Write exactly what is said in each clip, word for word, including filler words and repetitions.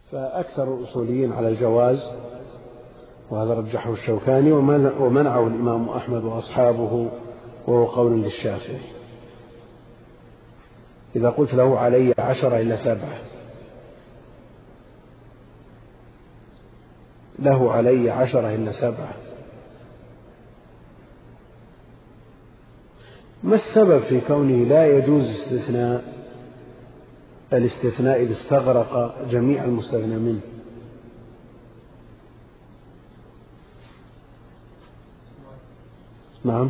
فأكثر الأصوليين على الجواز، وهذا رجحه الشوكاني ومنعه الإمام أحمد وأصحابه، وهو قول للشافعي. إذا قلت له علي عشرة إلى سبعة، له علي عشرة إلى سبعة، ما السبب في كونه لا يجوز استثناء الاستثناء إذا استغرق جميع المستثنى منه؟ نعم.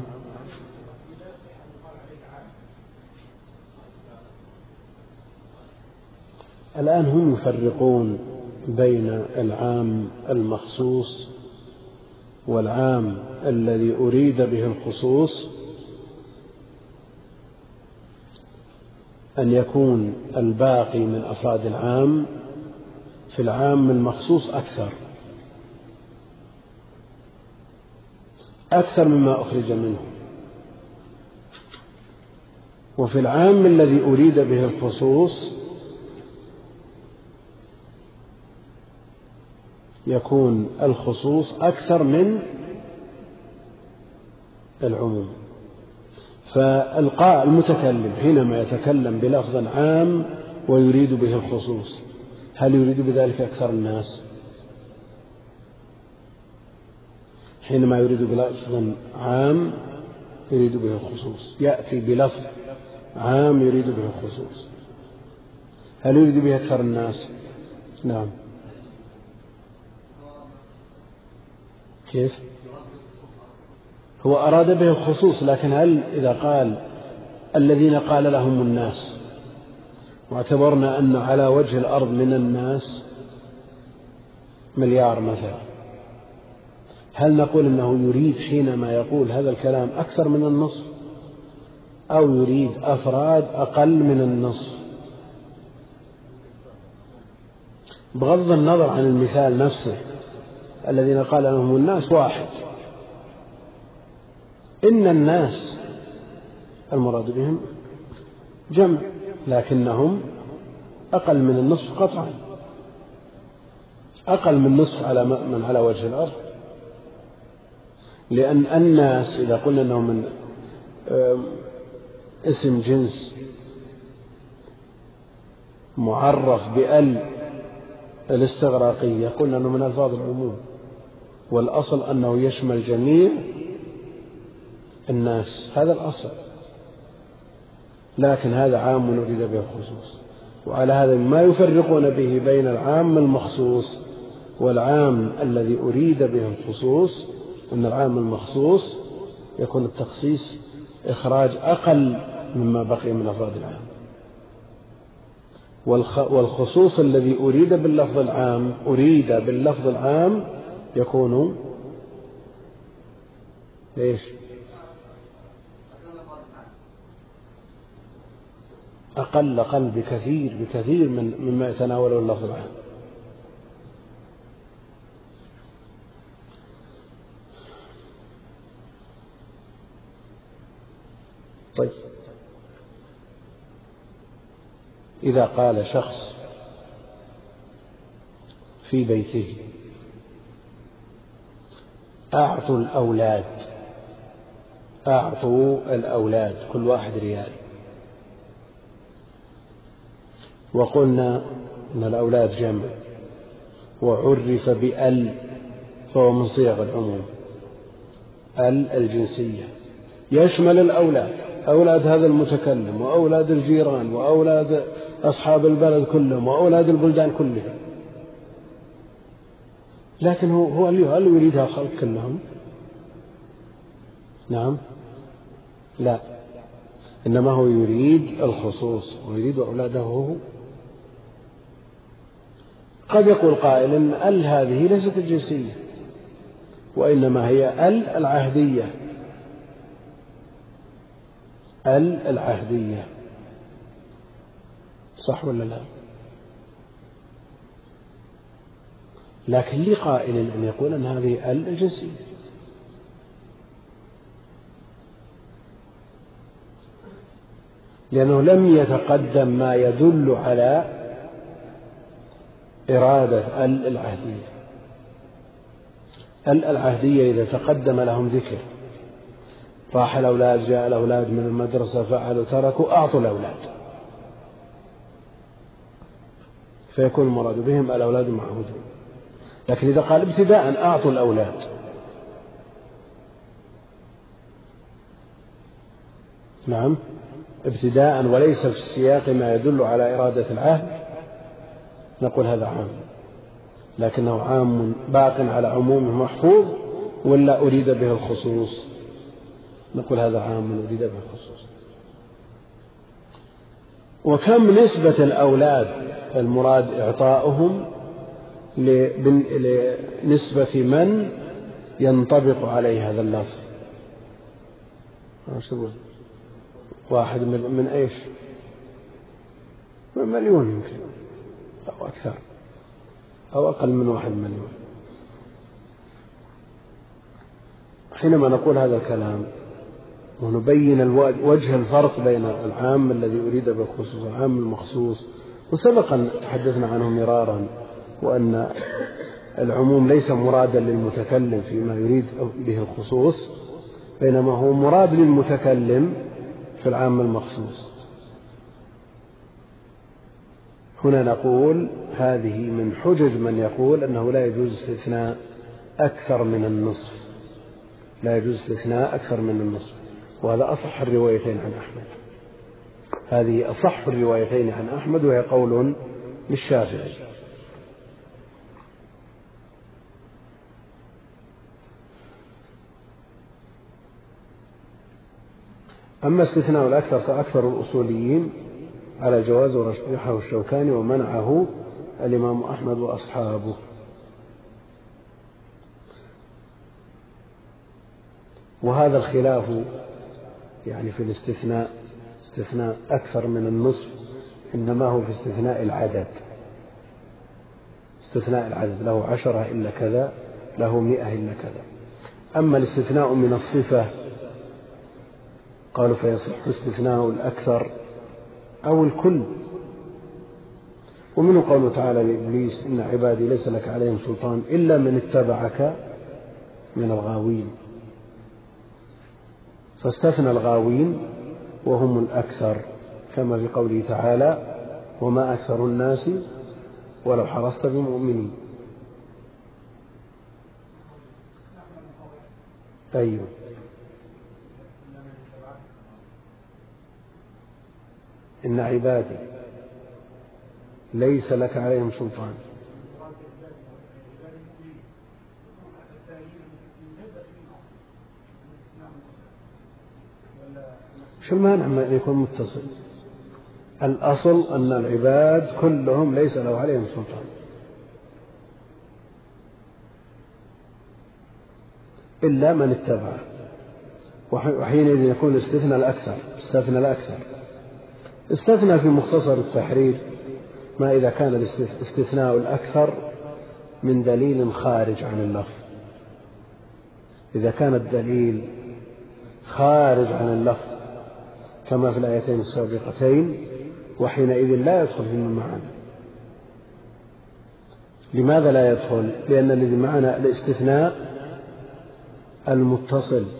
الآن هم يفرقون بين العام المخصوص والعام الذي أريد به الخصوص، أن يكون الباقي من أفراد العام في العام المخصوص أكثر أكثر مما أخرج منه، وفي العام الذي أريد به الخصوص يكون الخصوص أكثر من العموم. فالقاء المتكلم حينما يتكلم بلفظ عام ويريد به الخصوص، هل يريد بذلك أكثر الناس؟ حينما يريد بلفظ عام يريد به الخصوص، يأتي بلفظ عام يريد به الخصوص، هل يريد به أكثر الناس؟ نعم. كيف؟ هو أراد به الخصوص، لكن هل إذا قال الذين قال لهم الناس، واعتبرنا أن على وجه الأرض من الناس مليار مثلا، هل نقول أنه يريد حينما يقول هذا الكلام أكثر من النصف، أو يريد أفراد أقل من النصف؟ بغض النظر عن المثال نفسه، الذين قال لهم الناس واحد، إن الناس المراد بهم جمع، لكنهم أقل من النصف قطعا، أقل من نصف على من على وجه الأرض، لأن الناس إذا قلنا أنه من اسم جنس معرف بأل الاستغراقية قلنا أنه من ألفاظ العموم، والأصل أنه يشمل جميع الناس، هذا الأصل، لكن هذا عام نريد به الخصوص. وعلى هذا ما يفرقون به بين العام المخصوص والعام الذي أريد به الخصوص، أن العام المخصوص يكون التخصيص إخراج أقل مما بقي من أفراد العام، والخصوص الذي أريد باللفظ العام أريد باللفظ العام يكون ليش؟ أقل أقل بكثير بكثير من مما يتناوله اللفظ العام. طيب، إذا قال شخص في بيته أعطوا الأولاد أعطوا الأولاد كل واحد ريال، وقلنا أن الأولاد جمع وعرف بأل فهو من صيغ العموم، أل الجنسية يشمل الأولاد، أولاد هذا المتكلم وأولاد الجيران وأولاد أصحاب البلد كلهم وأولاد البلدان كلهم، لكن هو هو هل يريدها خلق كلهم؟ نعم، لا، إنما هو يريد الخصوص ويريد أولاده هو. قد يقول قائل إن ال هذه ليست الجنسية، وإنما هي ال العهدية، ال العهدية، صح ولا لا؟ لكن لقائل أن يقول أن هذه ال الجنسية، لأنه لم يتقدم ما يدل على إرادة ال العهدية. ال العهدية إذا تقدم لهم ذكر، راح الأولاد، جاء الأولاد من المدرسة، فعلوا تركوا، أعطوا الأولاد، فيكون المراد بهم الأولاد المعهودون. لكن إذا قال ابتداء أعطوا الأولاد، نعم ابتداء وليس في السياق ما يدل على إرادة العهد، نقول هذا عام، لكنه عام باق على عمومه محفوظ، ولا أريد به الخصوص، نقول هذا عام أريد به الخصوص. وكم نسبة الأولاد المراد إعطاؤهم لنسبة من ينطبق عليه هذا اللفظ؟ واحد من إيش؟ من مليون يمكن أو أكثر أو أقل من واحد مليون. حينما نقول هذا الكلام ونبين وجه الفرق بين العام الذي أريد بالخصوص والعام المخصوص، وسبقا تحدثنا عنه مرارا، وأن العموم ليس مرادا للمتكلم فيما يريد به الخصوص، بينما هو مراد للمتكلم في العام المخصوص. هنا نقول هذه من حجج من يقول أنه لا يجوز استثناء أكثر من النصف، لا يجوز استثناء أكثر من النصف، وهذا أصح الروايتين عن أحمد، هذه أصح الروايتين عن أحمد، وهي قول للشافعي. أما استثناء الأكثر فأكثر الأصوليين على جواز، ورجحه الشوكاني ومنعه الإمام أحمد وأصحابه. وهذا الخلاف يعني في الاستثناء، استثناء أكثر من النصف إنما هو في استثناء العدد، استثناء العدد له عشرة إلا كذا، له مئة إلا كذا. أما الاستثناء من الصفة قالوا فيصح استثناء الأكثر أو الكل. ومنه قوله تعالى لإبليس إن عبادي ليس لك عليهم سلطان إلا من اتبعك من الغاوين، فاستثنى الغاوين وهم الأكثر، كما في قوله تعالى وما أكثر الناس ولو حرصت بمؤمنين. أيوه إن عبادي ليس لك عليهم سلطان. شو المانع من أن يكون متصل؟ الأصل أن العباد كلهم ليس له عليهم سلطان، إلا من اتبعه، وحينئذ يكون استثنى الأكثر، استثنى الأكثر. استثنى في مختصر التحرير ما إذا كان الاستثناء الأكثر من دليل خارج عن اللفظ، إذا كان الدليل خارج عن اللفظ كما في الآيتين السابقتين، وحينئذ لا يدخل فيما معنا. لماذا لا يدخل؟ لأن الذي معنا الاستثناء المتصل،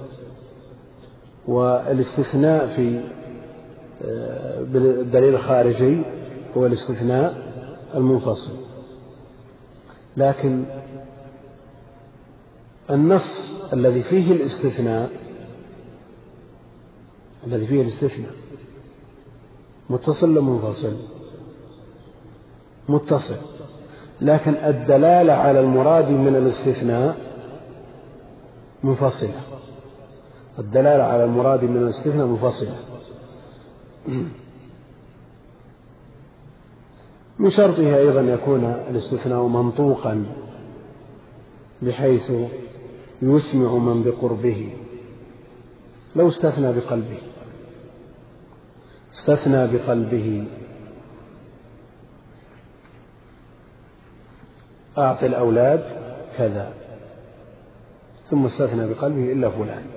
والاستثناء في بالدليل الخارجي هو الاستثناء المنفصل. لكن النص الذي فيه الاستثناء الذي فيه الاستثناء متصل ولا منفصل؟ متصل، لكن الدلالة على المراد من الاستثناء منفصلة، الدلالة على المراد من الاستثناء منفصلة. من شرطه أيضا يكون الاستثناء منطوقا بحيث يسمع من بقربه. لو استثنى بقلبه استثنى بقلبه أعطي الأولاد كذا، ثم استثنى بقلبه إلا فلان،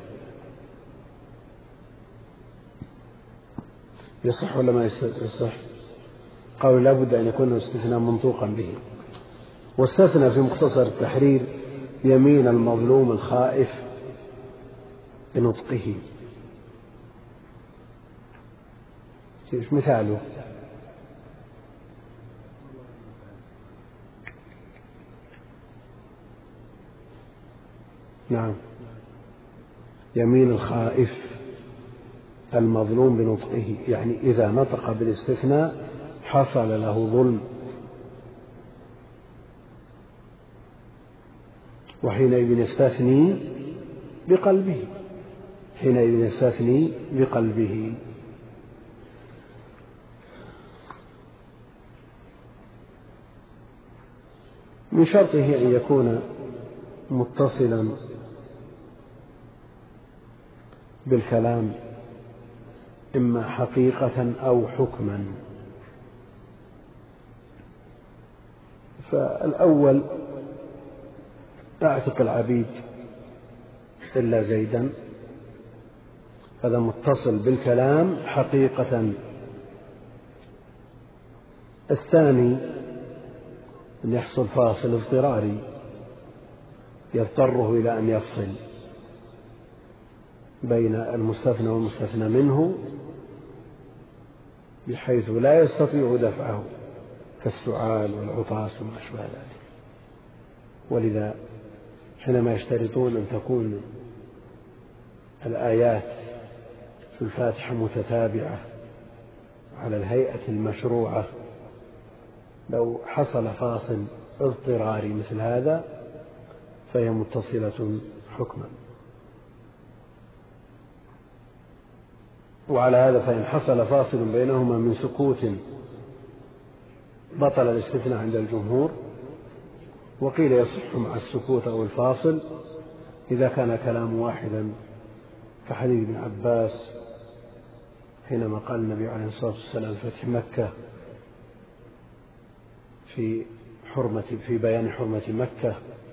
يصح ولا ما يصح؟ قالوا لا بد أن يكون الاستثناء منطوقا به. واستثنى في مختصر التحرير يمين المظلوم الخائف بنطقه. ايش مثاله؟ نعم، يمين الخائف المظلوم بنطقه، يعني إذا نطق بالاستثناء حصل له ظلم، وحينئذ يستثني بقلبه، حينئذ يستثني بقلبه. من شرطه أن يكون متصلا بالكلام إما حقيقة أو حكما. فالأول أعتق العبيد إلا زيدا، هذا متصل بالكلام حقيقة. الثاني أن يحصل فاصل اضطراري يضطره إلى أن يفصل بين المستثنى والمستثنى منه بحيث لا يستطيع دفعه، كالسعال والعطاس وما أشبه ذلك. ولذا حينما يشترطون أن تكون الآيات في الفاتحة متتابعة على الهيئة المشروعة، لو حصل فاصل اضطراري مثل هذا فهي متصلة حكما. وعلى هذا فإن حصل فاصل بينهما من سكوت بطل الاستثناء عند الجمهور. وقيل يصح مع السكوت أو الفاصل إذا كان كلام واحدا، كحديث ابن عباس حينما قال النبي عليه الصلاة والسلام فتح مكة في حرمة في بيان حرمة مكة،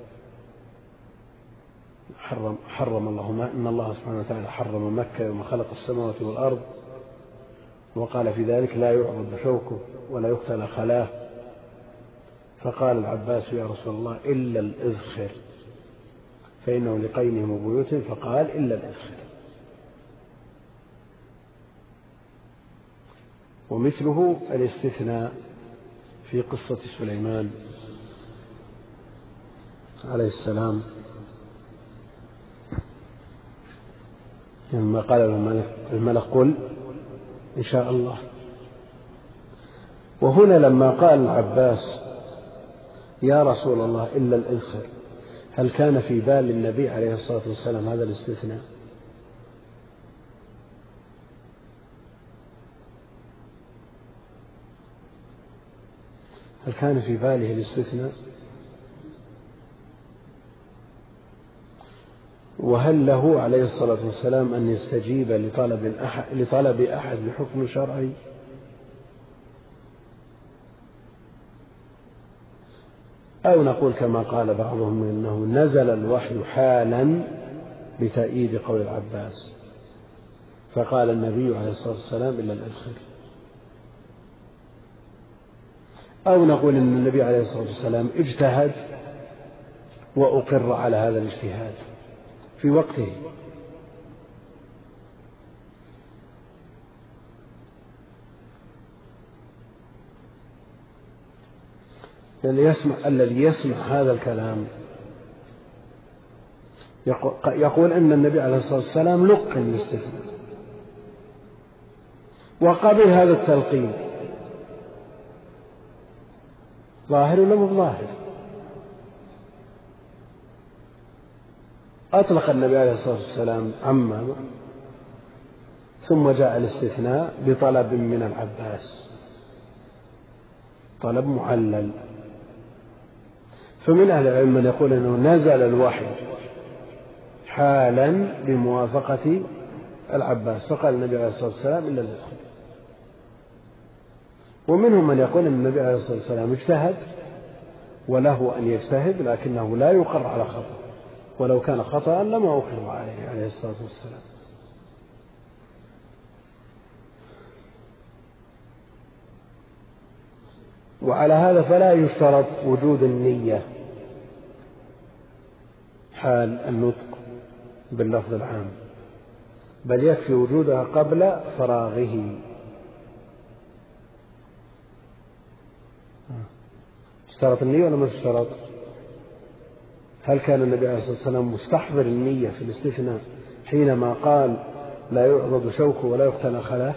حرم, حرم الله ما إن الله سبحانه وتعالى حرم مكة يوم خلق السماوات والأرض، وقال في ذلك لا يعرض شوكه ولا يقتل خلاه. فقال العباس يا رسول الله إلا الإذخر فإنه لقينهم وبيوتهم، فقال إلا الإذخر. ومثله الاستثناء في قصة سليمان عليه السلام لما قال الملك قل إن شاء الله. وهنا لما قال العباس يا رسول الله إلا الإذخر، هل كان في بال النبي عليه الصلاة والسلام هذا الاستثناء؟ هل كان في باله الاستثناء؟ وهل له عليه الصلاة والسلام أن يستجيب لطلب أحد, لطلب أحد لحكم شرعي؟ أو نقول كما قال بعضهم إنه نزل الوحي حالا بتأييد قول العباس، فقال النبي عليه الصلاة والسلام إلا الإذخر. أو نقول إن النبي عليه الصلاة والسلام اجتهد وأقر على هذا الاجتهاد في وقته، يسمع الذي يسمع هذا الكلام يقول أن النبي عليه الصلاة والسلام لقن الاستثناء وقبل هذا التلقين، ظاهر ولا مو ظاهر؟ أطلق النبي عليه الصلاة والسلام عمامه ثم جاء الاستثناء بطلب من العباس، طلب معلل. فمن أهل العلم من يقول أنه نزل الوحي حالا بموافقة العباس، فقال النبي عليه الصلاة والسلام إلا الإذخر. ومنهم من يقول أن النبي عليه الصلاة والسلام اجتهد وله أن يجتهد، لكنه لا يقر على خطأ، ولو كان خطأ لما أقر عليه عليه الصلاة والسلام. وعلى هذا فلا يشترط وجود النية حال النطق باللفظ العام، بل يكفي وجودها قبل فراغه. اشترط النية ولا ما اشترط؟ هل كان النبي عليه الصلاة والسلام مستحضر النية في الاستثناء حينما قال لا يعضد شوكه ولا يقتل خلاه؟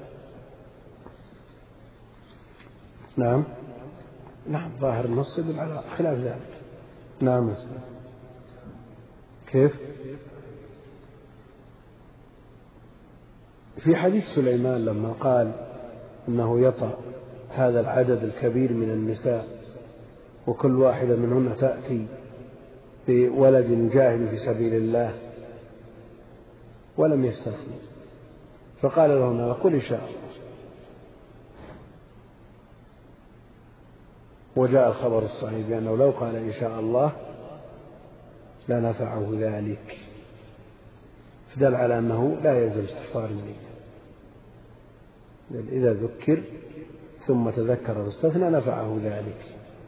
نعم نعم، ظاهر النص يدل على خلاف ذلك. نعم. كيف؟ في حديث سليمان لما قال إنه يطأ هذا العدد الكبير من النساء وكل واحدة منهن تأتي بولد جاهل في سبيل الله ولم يستثني، فقال لهم قل إن شاء الله، وجاء الخبر الصحيح بأنه لو قال إن شاء الله لنفعه ذلك، فدل على أنه لا يلزم استحضار النية، إذا ذكر ثم تذكر واستثنى نفعه ذلك،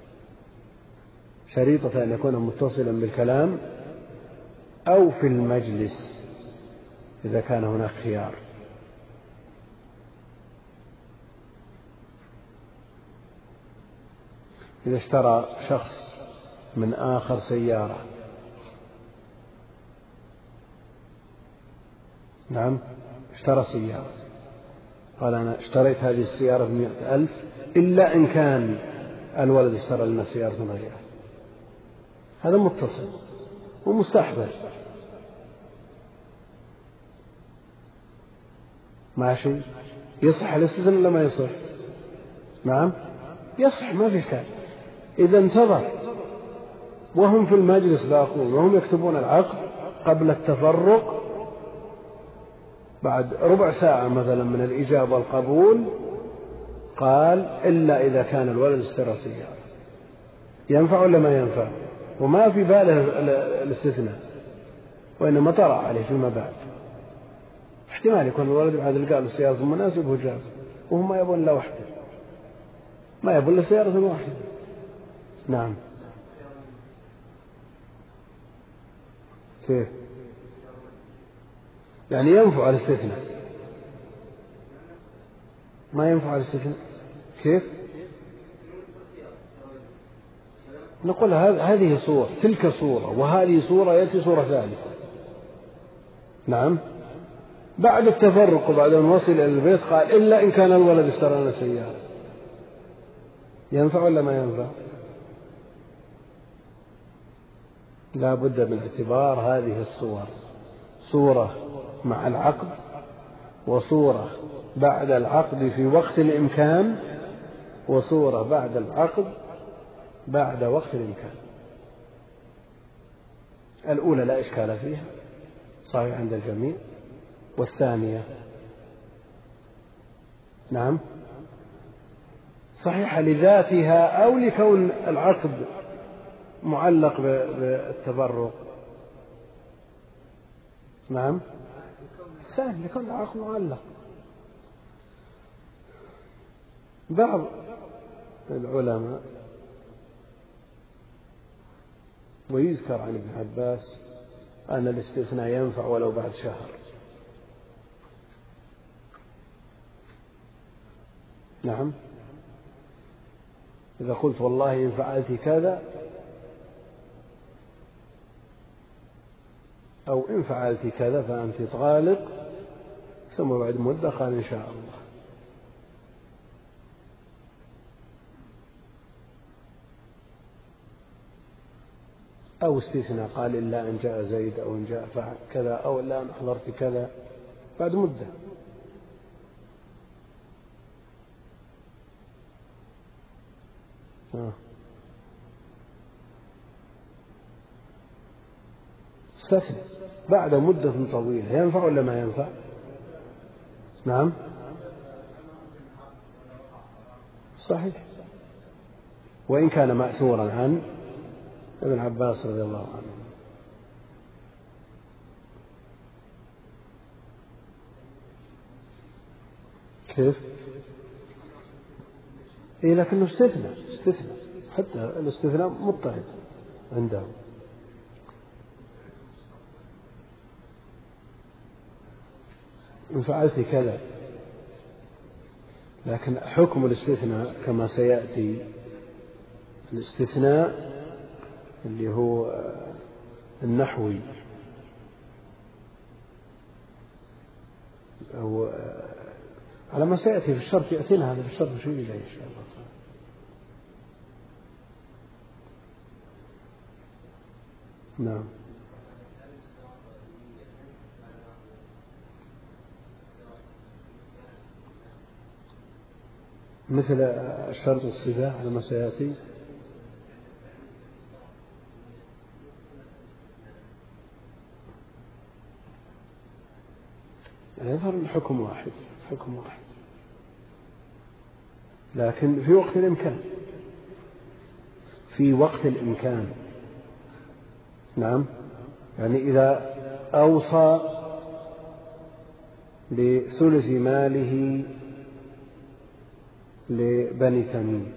شريطة أن يكون متصلا بالكلام أو في المجلس إذا كان هناك خيار. إذا اشترى شخص من آخر سيارة، نعم اشترى سيارة، قال أنا اشتريت هذه السيارة بمئة ألف إلا إن كان الولد اشترى لنا سيارة غيرها، هذا متصل ومستحضر ماشي، يصح الاستثناء ولا ما يصح؟ نعم يصح، ما في شيء. إذا انتظر وهم في المجلس باقون وهم يكتبون العقد قبل التفرق بعد ربع ساعة مثلا من الإجابة والقبول، قال إلا إذا كان الولد اشترى سيارة، ينفع ولا ما ينفع؟ وما في باله الاستثناء، وإنما طرأ عليه فيما بعد. احتمال يكون الولد بعد لقاء السيارة المناسب وجاب، وهم ما يبون إلا واحدة، ما يبون إلا سيارة واحدة. نعم. كيف؟ يعني ينفع الاستثناء؟ ما ينفع الاستثناء كيف؟ نقول هذه صورة، تلك صورة، وهذه صورة، يأتي صورة ثالثة. نعم. بعد التفرق وبعد أن وصل إلى البيت قال إلا إن كان الولد اشترى لنا سيارة، ينفع ولا ما ينفع؟ لا بد من اعتبار هذه الصور، صورة مع العقد وصورة بعد العقد في وقت الإمكان وصورة بعد العقد بعد وقت الإمكان. الأولى لا إشكال فيها، صحيح عند الجميع، والثانية نعم صحيحة لذاتها أو لكون العقد معلق بالتفرق. نعم الثاني لكون العقد معلق. بعض العلماء ويذكر عن ابن عباس أن الاستثناء ينفع ولو بعد شهر. نعم إذا قلت والله إن فعلت كذا أو إن فعلت كذا فأنت طالق، ثم بعد مدة قال إن شاء الله، أو استثناء قال إلا أن جاء زيد أو إن جاء فعل كذا أو إلا أن حضرت كذا بعد مدة. آه. استثناء بعد مدة طويلة ينفع ولا ما ينفع؟ نعم صحيح، وإن كان مأثورا عن ابن عباس رضي الله عنه. كيف؟ إيه لكنه استثناء استثناء حتى الاستثناء مضطرد عنده. إن فعلت كذا، لكن حكم الاستثناء كما سيأتي الاستثناء اللي هو النحوي أو على ما سيأتي في الشرط، يأتينا هذا في الشرط شيء إليه إن شاء الله. نعم. مثل الشرط والصفة على ما سيأتي. يظهر الحكم واحد، حكم واحد، لكن في وقت الإمكان، في وقت الإمكان. نعم، يعني إذا أوصى بثلث ماله لبني تميم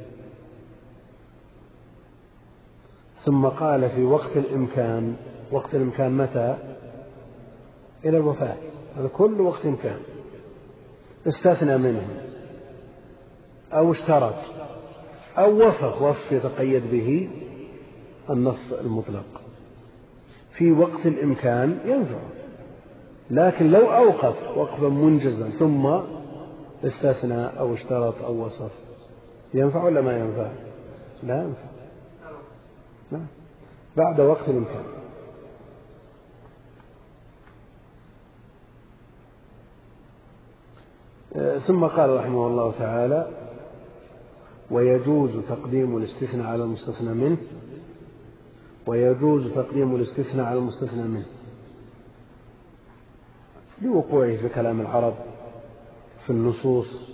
ثم قال في وقت الإمكان، وقت الإمكان متى؟ إلى الوفاة، هذا كل وقت إمكان، استثنى منه أو اشترط أو وصف وصف يتقيد به النص المطلق في وقت الإمكان ينفع. لكن لو أوقف وقفا منجزا ثم استثنى أو اشترط أو وصف ينفع ولا ما ينفع؟ لا ينفع، لا. بعد وقت الإمكان. ثم قال رحمه الله تعالى: ويجوز تقديم الاستثناء على المستثنى منه، ويجوز تقديم الاستثناء على المستثنى منه لوقوعه في كلام العرب في النصوص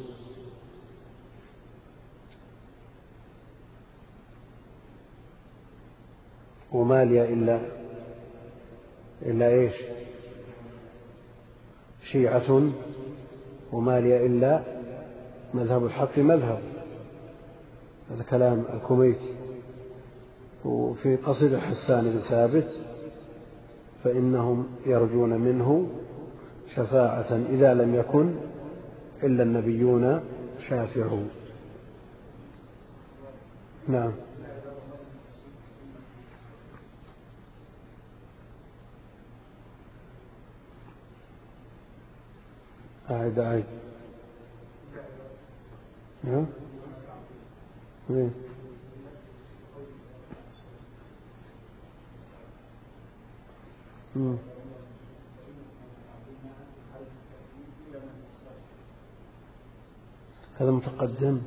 وما لي إلا إلا إيش شيعة وما لي إلا مذهب الحق مذهب، هذا كلام الكوميتي. وفي قصيدة حسان بن ثابت: فإنهم يرجون منه شفاعة إذا لم يكن إلا النبيون شافعون. نعم. أعد أعد نعم. مم. هذا متقدم.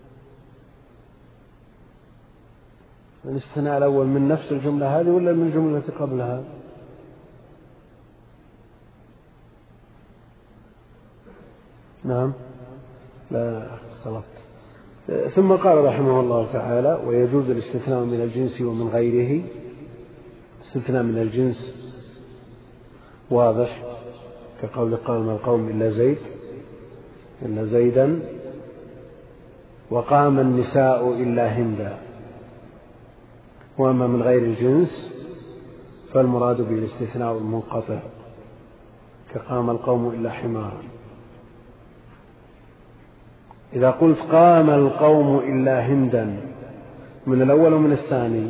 الاستثناء الأول من نفس الجملة هذه ولا من الجملة التي قبلها؟ نعم، لا اختلطت. ثم قال رحمه الله تعالى: ويجوز الاستثناء من الجنس ومن غيره. استثناء من الجنس واضح، كقول قام القوم إلا زيد إلا زيدا، وقام النساء إلا هندا. وأما من غير الجنس فالمراد به الاستثناء المنقطع، كقام القوم إلا حمارا. إذا قلت قام القوم إلا هندا، من الأول ومن الثاني؟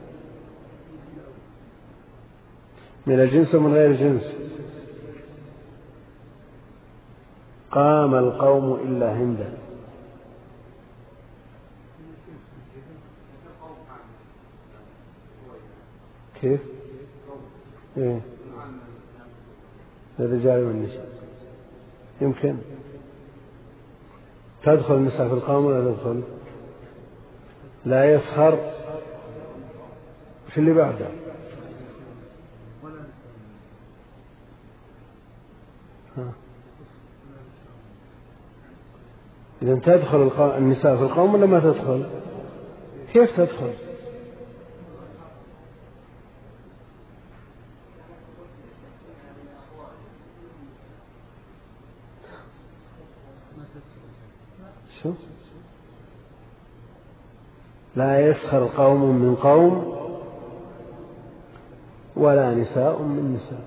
من الجنس ومن غير الجنس؟ قام القوم إلا هندا. كيف؟ إيه؟ الرجال والنساء يمكن تدخل النساء في القوم ولا تدخل؟ لا يسخر في اللي بعده. إذا تدخل النساء في القوم ولا ما تدخل؟ كيف تدخل؟ شو؟ لا يسخر قوم من قوم ولا نساء من نساء.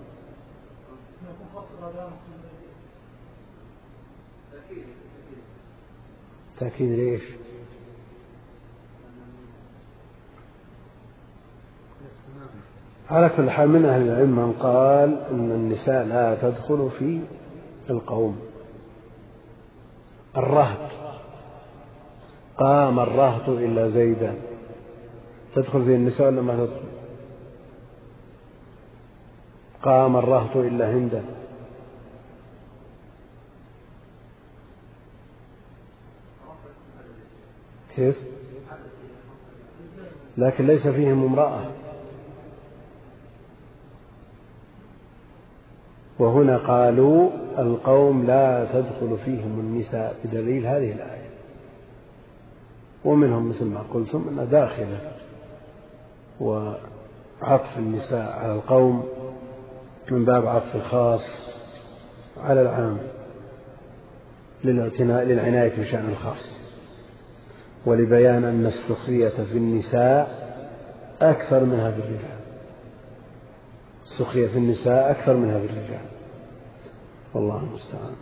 تأكيد ليش؟ على كل حال من أهل العلم من قال إن النساء لا تدخل في القوم. الرهط، قام الرهط إلا زيدا، تدخل فيه النساء ولا ما تدخل؟ قام الرهط إلا هندا، كيف؟ لكن ليس فيهم امرأة. وهنا قالوا القوم لا تدخل فيهم النساء بدليل هذه الآية. ومنهم مثل ما قلتم أن داخلة، وعطف النساء على القوم من باب عطف الخاص على العام للاعتناء للعناية بشأن الخاص، ولبيان أن السخرية في النساء أكثر منها في الرجال. السخرية في النساء أكثر منها في الرجال، والله المستعان.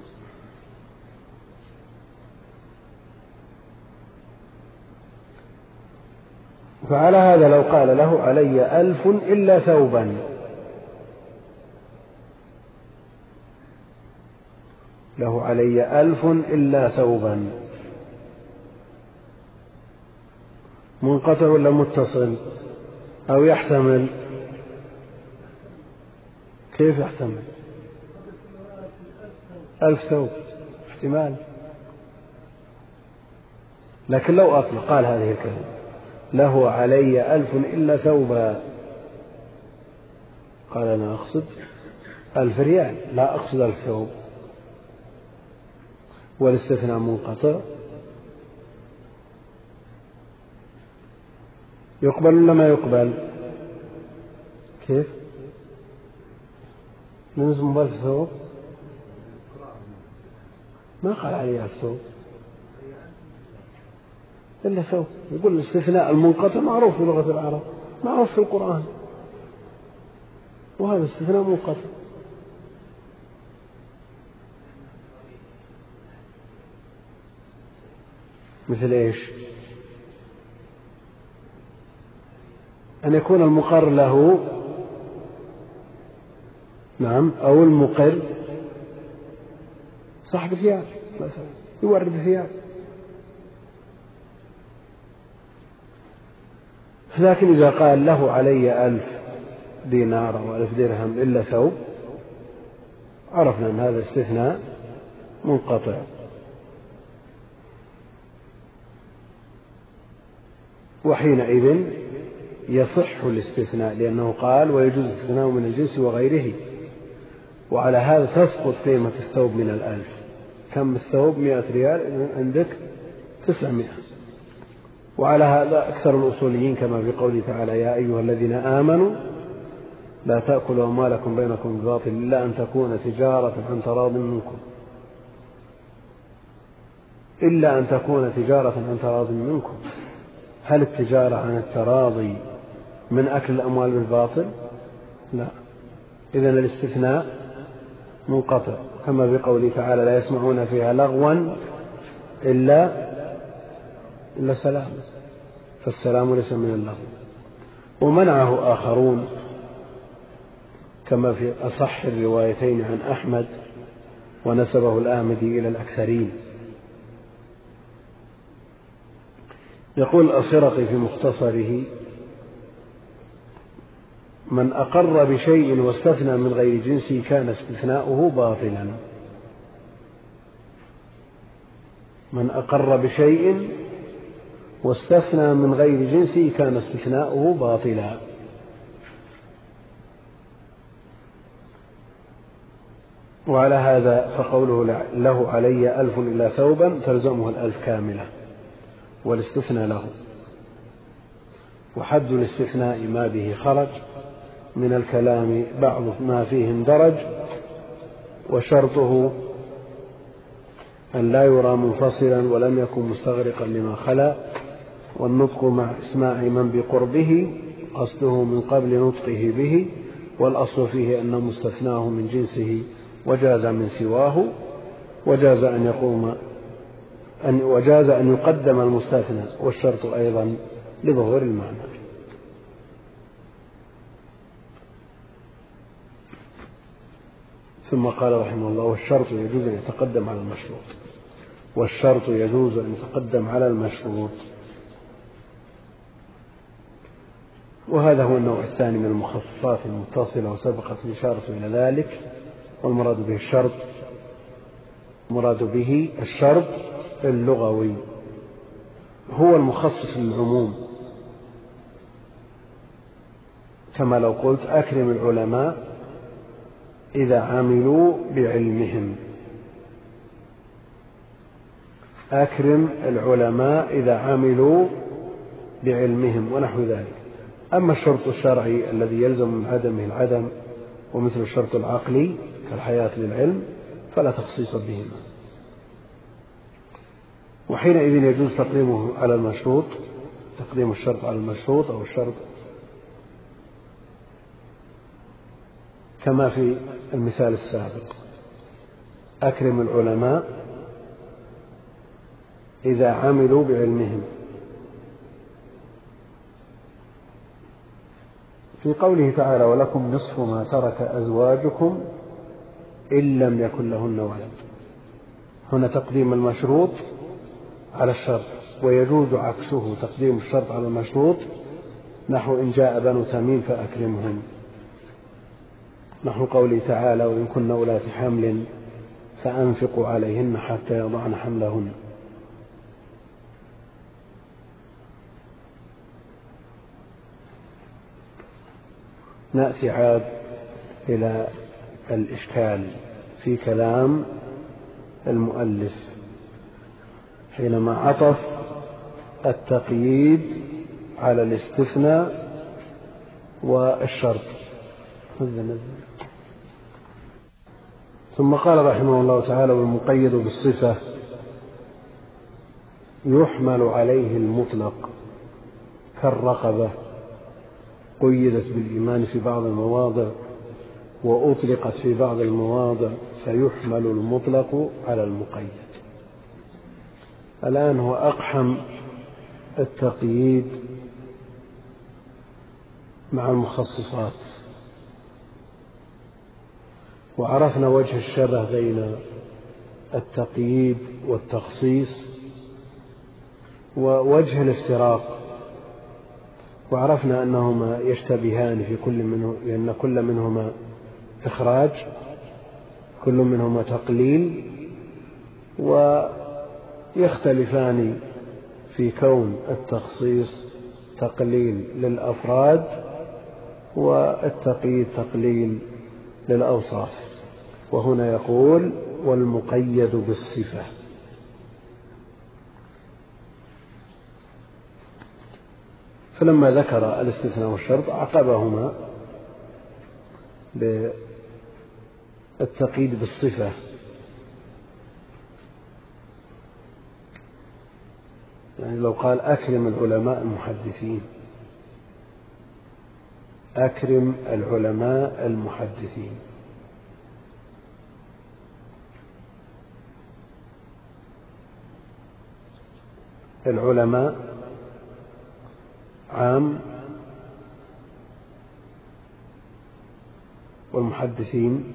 فعلى هذا لو قال له علي ألف إلا ثوبا، له علي ألف إلا ثوبا، منقطع ولا متصل؟ أو يحتمل؟ كيف يحتمل؟ ألف ثوب احتمال. لكن لو أطلق قال هذه الكلمة له علي ألف إلا ثوبا، قال أنا أقصد ألف ريال لا أقصد ألف ثوب، والاستثناء منقطع، يقبل ولا ما يقبل؟ كيف؟ نلزم بألف ثوب؟ ما قال عليه ألف ثوب إلا ثوب. يقول الاستثناء المنقطع معروف في لغة العرب، معروف في القرآن، وهذا استثناء منقطع. مثل إيش؟ أن يكون المقر له، نعم، أو المقر صاحب ثياب مثلا يورد ثياب، لكن إذا قال له علي ألف دينار أو ألف درهم إلا ثوب، عرفنا أن هذا استثناء منقطع. وحينئذ يصح الاستثناء، لأنه قال ويجوز الاستثناء من الجنس وغيره. وعلى هذا تسقط قيمة الثوب من الألف. كم الثوب؟ مئة ريال، عندك تسعمائة. وعلى هذا أكثر الأصوليين كما في قوله تعالى يا أيها الذين آمنوا لا تأكلوا أموالكم بينكم بالباطل إلا أن تكون تجارة عن تراض منكم، إلا أن تكون تجارة عن تراض منكم. هل التجارة عن التراضي من أكل الأموال بالباطل؟ لا. إذن الاستثناء منقطع، كما في قوله تعالى لا يسمعون فيها لغوا إلا إلا سلام، فالسلام ليس من اللغو. ومنعه آخرون كما في أصح الروايتين عن أحمد، ونسبه الآمدي إلى الأكثرين. يقول الأخرقي في مختصره من أقر بشيء واستثنى من غير جنسه كان استثناؤه باطلا. من أقر بشيء واستثنى من غير جنسه كان استثناؤه باطلا. وعلى هذا فقوله له علي ألف إلا ثوبا تلزمه الألف كاملة والاستثناء له. وحد الاستثناء ما به خرج من الكلام بعض ما فيه اندرج، وشرطه أن لا يرى منفصلا ولم يكن مستغرقا لما خلا، والنطق مع إسماع من بقربه قصده من قبل نطقه به، والأصل فيه أن مستثناه من جنسه وجاز من سواه، وجاز أن يقوم أن وجاز أن يقدم المستثنى، والشرط أيضا لظهور المعنى. ثم قال رحمه الله: والشرط يجوز أن يتقدم على المشروط. والشرط يجوز أن يتقدم على المشروط، وهذا هو النوع الثاني من المخصصات المتصلة، وسبقت الإشارة إلى ذلك. والمراد به الشرط مراد به الشرط اللغوي، هو المخصص للعموم، كما لو قلت: أكرم العلماء إذا عملوا بعلمهم. أكرم العلماء إذا عملوا بعلمهم ونحو ذلك. أما الشرط الشرعي الذي يلزم من عدمه العدم، ومثل الشرط العقلي كالحياة للعلم، فلا تخصيص بهما، وحينئذ يجوز تقديمه على المشروط، تقديم الشرط على المشروط أو الشرط كما في المثال السابق: أكرم العلماء إذا عملوا بعلمهم. في قوله تعالى: ولكم نصف ما ترك أزواجكم إن لم يكن لهن ولد، هنا تقديم المشروط على الشرط، ويجوز عكسه تقديم الشرط على المشروط، نحو: إن جاء بنو تميم فأكرمهم، نحو قوله تعالى: وإن كن أولات حمل فأنفقوا عليهن حتى يضعن حملهن. نأتي عاد إلى الإشكال في كلام المؤلف حينما عطف التقييد على الاستثناء والشرط. ثم قال رحمه الله تعالى: والمقيد بالصفة يحمل عليه المطلق كالرقبة، قيدت بالإيمان في بعض المواضع وأطلقت في بعض المواضع، فيحمل المطلق على المقيد. الآن هو أقحم التقييد مع المخصصات، وعرفنا وجه الشبه بين التقييد والتخصيص ووجه الافتراق، وعرفنا أنهما يشتبهان في كل منه، لأن كل منهما إخراج، كل منهما تقليل، ويختلفان في كون التخصيص تقليل للأفراد والتقييد تقليل للأوصاف. وهنا يقول: والمقيد بالصفة. فلما ذكر الاستثناء والشرط عقبهما بالتقييد بالصفة، يعني لو قال: أكرم العلماء المحدثين، أكرم العلماء المحدثين، العلماء عام والمحدثين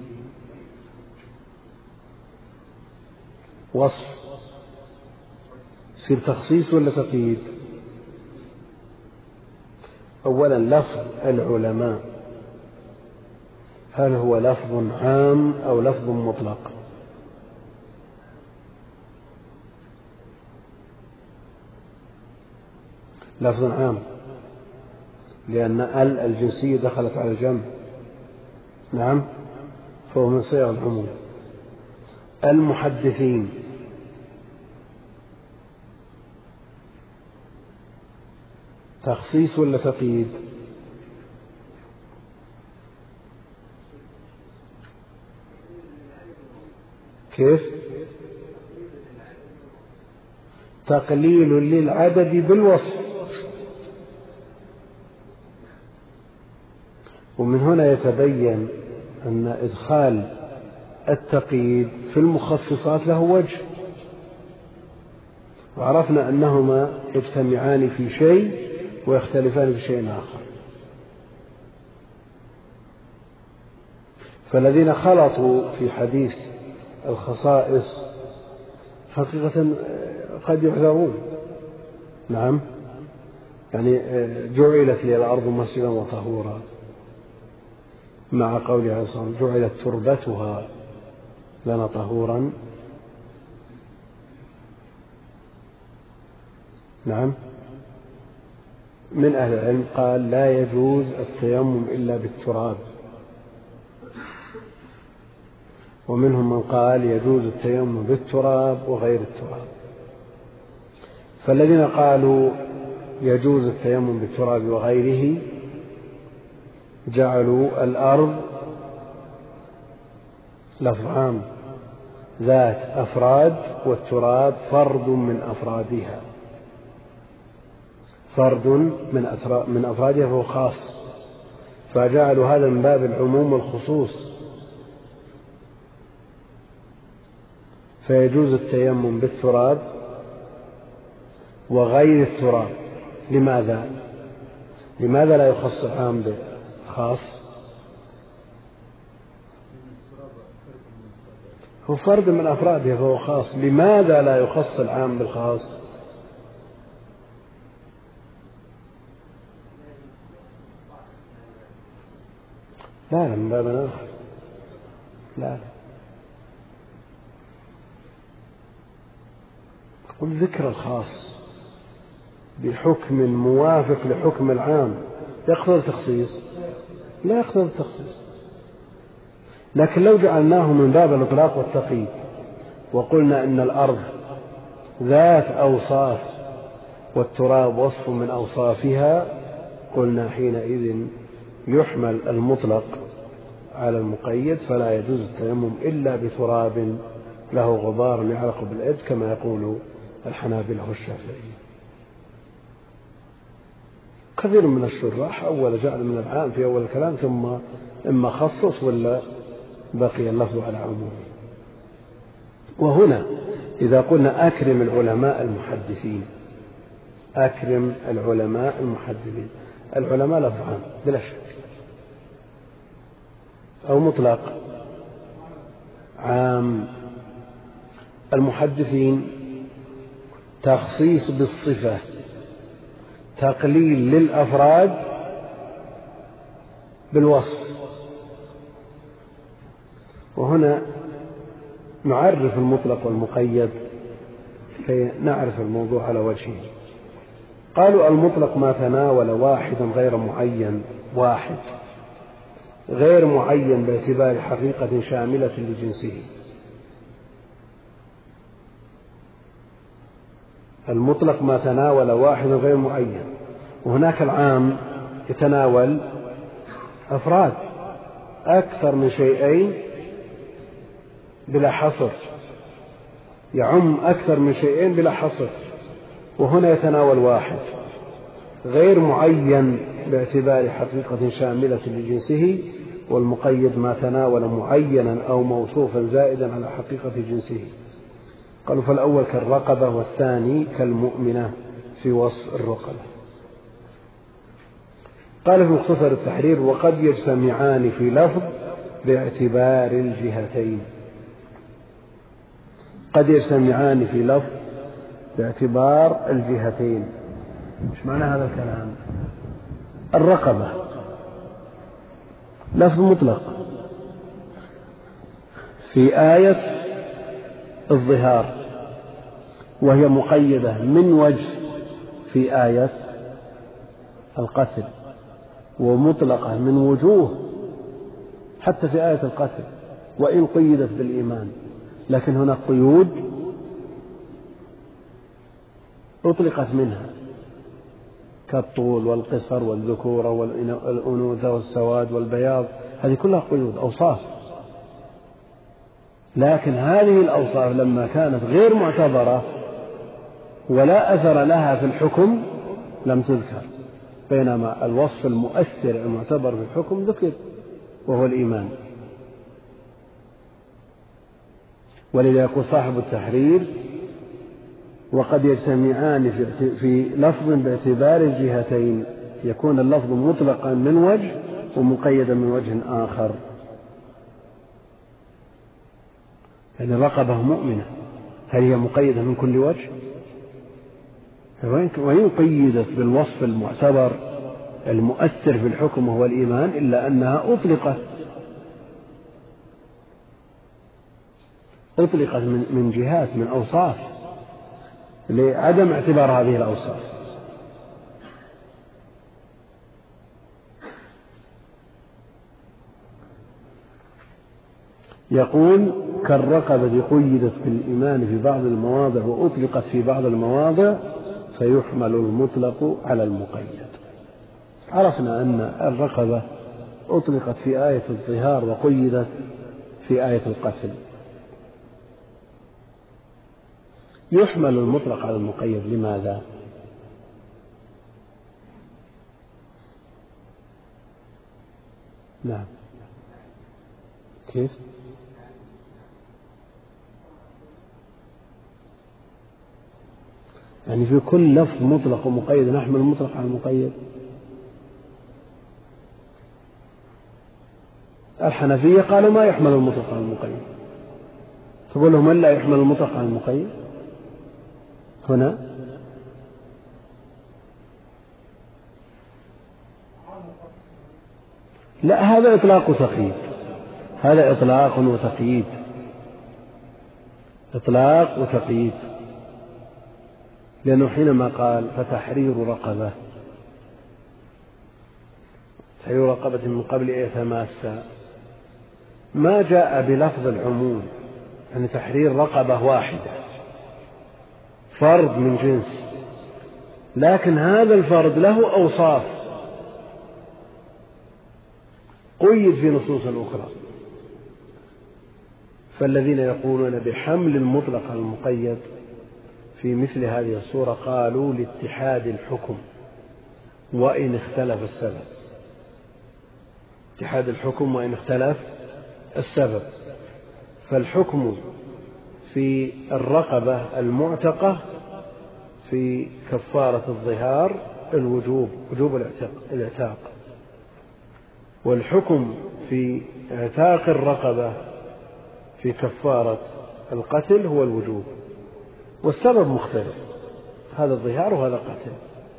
وصف، يصير تخصيص ولا تقييد؟ أولا لفظ العلماء هل هو لفظ عام أو لفظ مطلق؟ لفظ عام، لأن ال الجنسية دخلت على الجمع، نعم، فهو من صيغ العموم. المحدثين تخصيص ولا تقييد؟ كيف؟ تقليل للعدد بالوصف، ومن هنا يتبين أن إدخال التقييد في المخصصات له وجه، وعرفنا أنهما يجتمعان في شيء ويختلفان في شيء آخر. فالذين خلطوا في حديث الخصائص حقيقة قد يعذرون. نعم، يعني جعلت لي الأرض مسجدا وطهورا مع قوله عليه الصلاة والسلام جعلت تربتها لنا طهورا. نعم، من أهل العلم قال لا يجوز التيمم إلا بالتراب، ومنهم من قال يجوز التيمم بالتراب وغير التراب. فالذين قالوا يجوز التيمم بالتراب وغيره جعلوا الأرض لفظ عام ذات أفراد، والتراب فرد من أفرادها، فرد من أفرادها فهو خاص، فجعلوا هذا من باب العموم والخصوص. فيجوز التيمم بالتراب وغير التراب. لماذا؟ لماذا لا يخص العام بالخاص؟ هو فرد من أفراده فهو خاص، لماذا لا يخص العام بالخاص؟ لا، من باب آخر. لا، قل ذكر الخاص بحكم موافق لحكم العام يقتضي التخصيص؟ لا يقتضي التخصيص. لكن لو جعلناه من باب الإطلاق والتقييد وقلنا إن الأرض ذات أوصاف والتراب وصف من أوصافها، قلنا حينئذ يحمل المطلق على المقيد، فلا يجوز التيمم إلا بتراب له غبار يعلق باليد كما يقول الحنابلة والشافعية. كثير من الشراح أول جعل من العام في أول الكلام ثم إما خصص ولا بقي اللفظ على عمومه. وهنا إذا قلنا أكرم العلماء المحدثين، أكرم العلماء المحدثين، العلماء لفظ عام بلا شك، أو مطلق عام. المحدثين تخصيص بالصفة، تقليل للأفراد بالوصف. وهنا نعرف المطلق والمقيد كي نعرف الموضوع على وجهه. قالوا المطلق ما تناول واحدا غير معين، واحد غير معين باعتبار حقيقة شاملة لجنسه. المطلق ما تناول واحدا غير معين، وهناك العام يتناول أفراد أكثر من شيئين بلا حصر، يعم أكثر من شيئين بلا حصر. وهنا يتناول واحد غير معين باعتبار حقيقة شاملة لجنسه، والمقيد ما تناول معينا أو موصوفا زائدا على حقيقة جنسه. قالوا فالأول كالرقبة والثاني كالمؤمنة في وصف الرقبة. قال في مختصر التحرير وقد يجتمعان في لفظ باعتبار الجهتين. قد يجتمعان في لفظ باعتبار الجهتين. مش معنى هذا الكلام؟ الرقبة لفظ مطلق في آية الظهار، وهي مقيدة من وجه في آية القتل، ومطلقة من وجوه حتى في آية القتل وإن قيدت بالإيمان. لكن هناك قيود أطلقت منها كالطول والقصر والذكورة والأنوثة والسواد والبياض، هذه كلها قيود أوصاف. لكن هذه الأوصاف لما كانت غير معتبرة ولا أثر لها في الحكم لم تذكر، بينما الوصف المؤثر المعتبر في الحكم ذكر وهو الإيمان. ولذا يقول صاحب التحرير: وقد يجتمعان في لفظ باعتبار الجهتين، يكون اللفظ مطلقا من وجه ومقيدا من وجه آخر. يعني الرقبة مؤمنة، هل هي مقيدة من كل وجه؟ وإن قيدت بالوصف المعتبر المؤثر في الحكم وهو الإيمان إلا أنها أطلقت أطلقت من جهات، من أوصاف، لعدم اعتبار هذه الأوصاف. يقول: كالرقبة قيدت بالإيمان في بعض المواضع وأطلقت في بعض المواضع فيحمل المطلق على المقيد. عرفنا أن الرقبة أطلقت في آية الظهار وقيدت في آية القتل. يحمل المطلق على المقيد، لماذا؟ نعم، كيف؟ يعني في كل لفظ مطلق ومقيد نحمل المطلق على المقيد. الحنفية قالوا ما يحمل المطلق على المقيد، تقول لهم من لا يحمل المطلق على المقيد هنا؟ لا، هذا إطلاق وتقييد، هذا إطلاق وتقييد، إطلاق وتقييد. لأنه حينما قال فتحرير رقبة، تحرير رقبة من قبل أن يتماسا، ما جاء بلفظ العموم، يعني تحرير رقبة واحدة فرد من جنس، لكن هذا الفرد له أوصاف قيد في نصوص أخرى. فالذين يقولون بحمل المطلق على المقيد في مثل هذه الصورة قالوا لاتحاد الحكم وإن اختلف السبب، اتحاد الحكم وإن اختلف السبب. فالحكم في الرقبة المعتقة في كفارة الظهار الوجوب، وجوب الإعتاق، والحكم في اعتاق الرقبة في كفارة القتل هو الوجوب، والسبب مختلف، هذا الظهار وهذا القتل.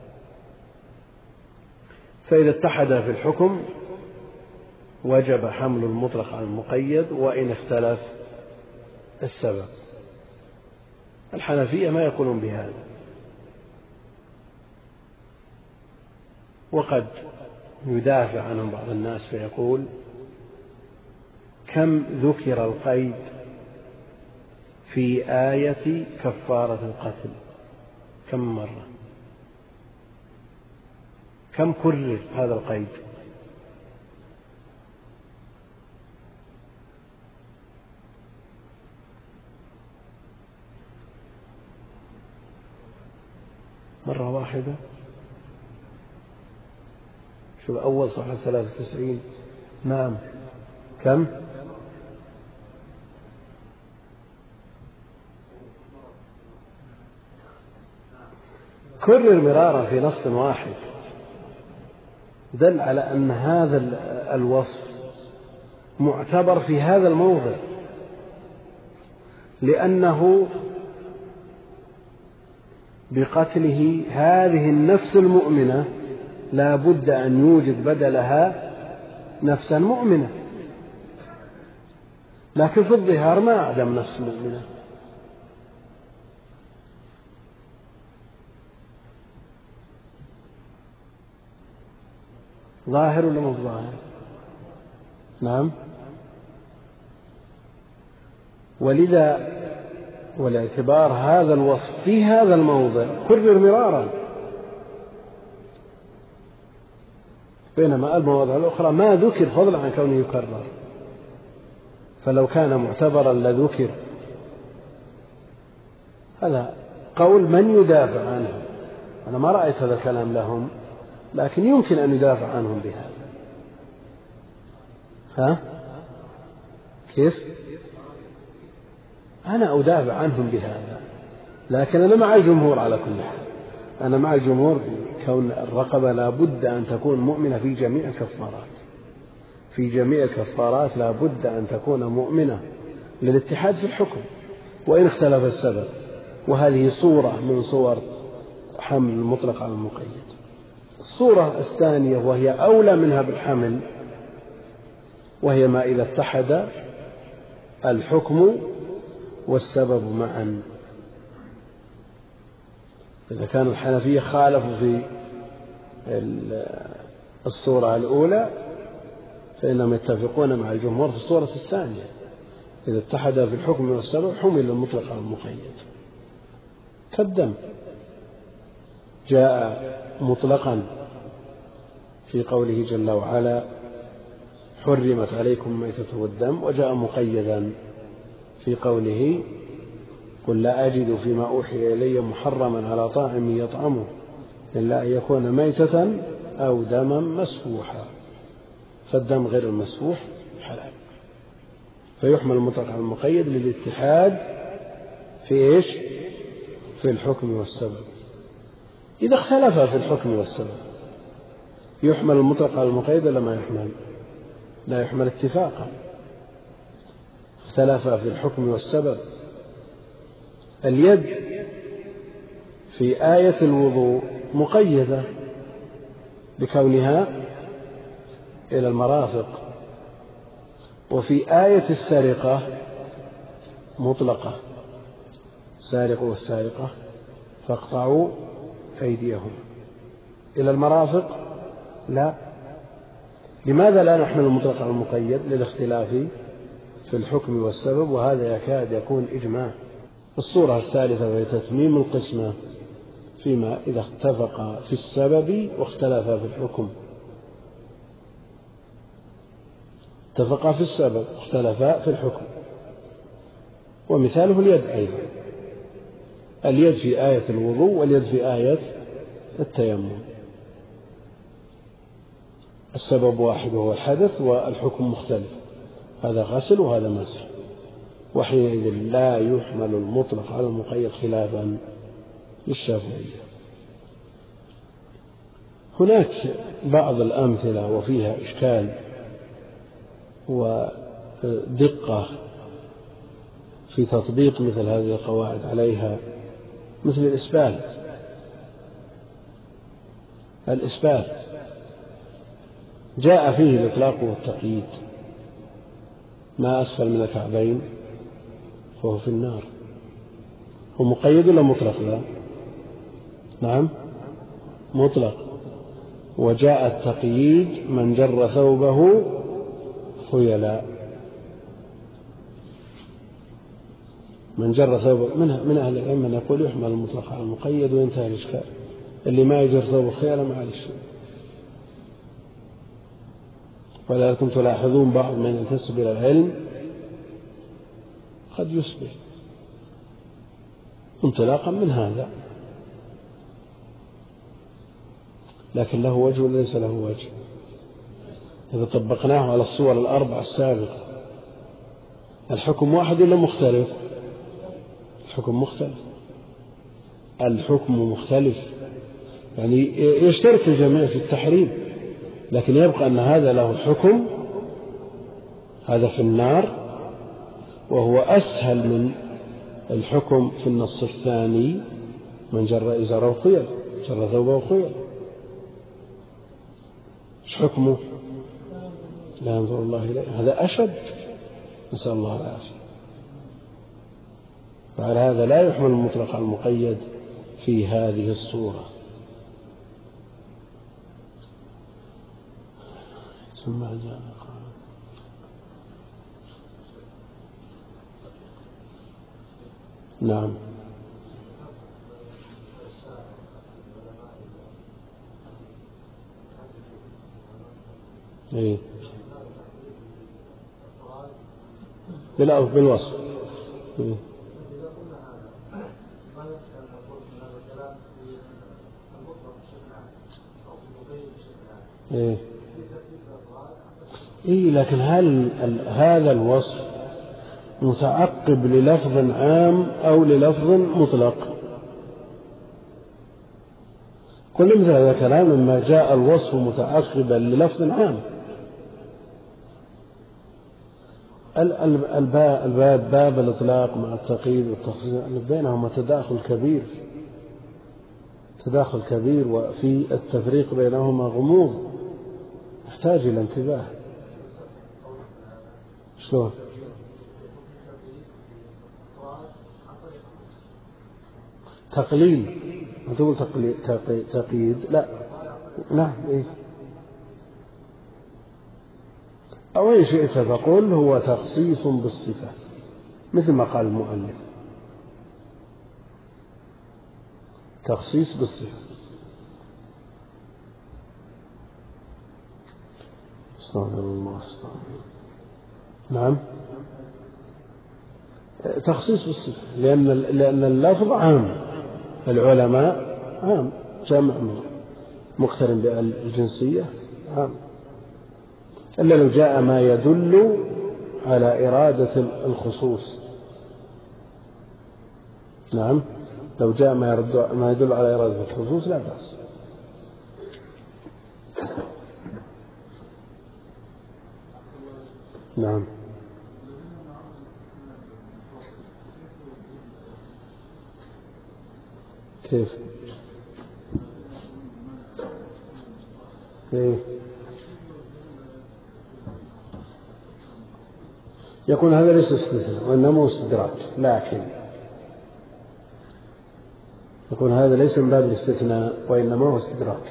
فإذا اتحد في الحكم وجب حمل المطلق على المقيد وإن اختلف السبب. الحنفية ما يقولون بهذا، وقد يدافع عنهم بعض الناس فيقول: كم ذكر القيد في آية كفارة القتل؟ كم مرة؟ كم كرر هذا القيد؟ مرة واحدة. شوف أول صفحة ثلاثة وتسعين. نعم، كم؟ كرر مرارا في نص واحد، دل على أن هذا الوصف معتبر في هذا الموضع، لأنه بقتله هذه النفس المؤمنة لا بد أن يوجد بدلها نفسا مؤمنة، لكن في الظهار ما أعدم نفس مؤمنة. ظاهر ولا مو ظاهر؟ نعم. ولذا والاعتبار هذا الوصف في هذا الموضع كرر مرارا، بينما المواضع الأخرى ما ذكر فضلا عن كونه يكرر. فلو كان معتبرا لذكر. هذا قول من يدافع عنه، أنا ما رأيت هذا الكلام لهم، لكن يمكن أن يدافع عنهم بهذا. ها؟ كيف؟ أنا أدافع عنهم بهذا، لكن أنا مع الجمهور على كل حال. أنا مع الجمهور في كون الرقبة لا بد أن تكون مؤمنة في جميع الكفارات. في جميع الكفارات لا بد أن تكون مؤمنة للاتحاد في الحكم وإن اختلف السبب. وهذه صورة من صور حمل المطلق على المقيد. الصورة الثانية وهي أولى منها بالحمل، وهي ما إذا اتحد الحكم والسبب معا. إذا كان الحنفية خالفوا في الصورة الأولى فإنهم يتفقون مع الجمهور في الصورة الثانية. إذا اتحد في الحكم والسبب حمل المطلق على المقيد. كالدم جاء مطلقا في قوله جل وعلا حرمت عليكم الميتة والدم، وجاء مقيدا في قوله قل لا أجد فيما أوحي إلي محرما على طاعم يطعمه إلا أن يكون ميتة أو دما مسفوحا. فالدم غير المسفوح حلال، فيحمل المطلق على المقيد للاتحاد في إيش؟ في الحكم والسبب. إذا اختلف في الحكم والسبب يحمل المطلق على المقيد ولا ما يحمل؟ لا يحمل اتفاقا. اختلف في الحكم والسبب. اليد في آية الوضوء مقيدة بكونها إلى المرافق، وفي آية السرقة مطلقة السارق والسارقة فاقطعوا أيديهم. إلى المرافق لا. لماذا لا نحمل المطلق على المقيد؟ للاختلاف في الحكم والسبب، وهذا يكاد يكون إجماع. الصورة الثالثة وهي تتميم القسمة فيما إذا اتفق في السبب واختلف في الحكم. اتفقا في السبب واختلفا في الحكم، ومثاله اليد أيضا. اليد في آية الوضوء واليد في آية التيمم. السبب واحد وهو الحدث والحكم مختلف، هذا غسل وهذا مسح، وحينئذ لا يحمل المطلق على المقيد خلافا للشافعية. هناك بعض الأمثلة وفيها إشكال ودقة في تطبيق مثل هذه القواعد عليها، مثل الإسبال. الإسبال جاء فيه الإطلاق والتقييد. ما أسفل من الكعبين فهو في النار. هو مقيد ولا مطلق؟ لا، نعم مطلق. وجاء التقييد من جر ثوبه خيلاء. من جر ثوبه من, من أهل العلم من يقول يحمل المطلق على المقيد وينتهي الإشكال. اللي ما يجر ثوبه خيلاء معلش. ولكن تلاحظون بعض من ينتسب إلى العلم قد يسبه انطلاقا من هذا، لكن له وجه وليس له وجه. إذا طبقناه على الصور الأربع السابقة الحكم واحد ولا مختلف؟ الحكم مختلف. الحكم مختلف يعني يشترك الجميع في التحريم، لكن يبقى أن هذا له الحكم، هذا في النار، وهو أسهل من الحكم في النص الثاني من جر إزاره خيل، جر ثوبه خيل. ايش حكمه؟ لا ينظر الله إليه. هذا أشد، نسأل الله العافية. فعلى هذا لا يحمل المطلق على المقيد في هذه الصورة. ثم جاء نعم إيه بالوصف إيه. إيه؟ إيه لكن هل هذا الوصف متعقب للفظ عام أو للفظ مطلق؟ كل مثل هذا الكلام لما جاء الوصف متعقبا للفظ عام. الباب باب الإطلاق مع التقييد والتخصيص بينهما تداخل كبير تداخل كبير وفي التفريق بينهما غموض يحتاج إلى انتباه. شلون؟ تقليل ما تقول تقييد لا نعم إيه أو أي شيء تقول هو تخصيص بالصفة مثل ما قال المؤلف تخصيص بالصفة. استغفر الله استغفر الله. نعم تخصيص بالصفة لأن لأن اللفظ عام العلماء عام جمع مقترن بالجنسية عام إلا لو جاء ما يدل على إرادة الخصوص. نعم لو جاء ما, يرد ما يدل على إرادة الخصوص لا بأس. نعم كيف كيف يكون هذا ليس استثناء وإنما استدراج لكن يكون هذا ليس من باب الاستثناء وإنما هو استدراج.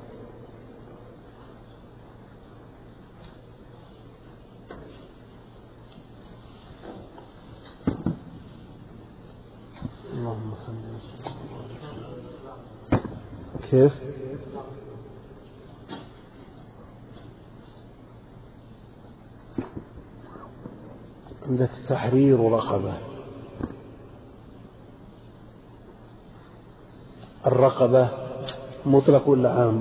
اللهم صل وسلم. كيف عندك تحرير رقبة الرقبة مطلق ولا عام؟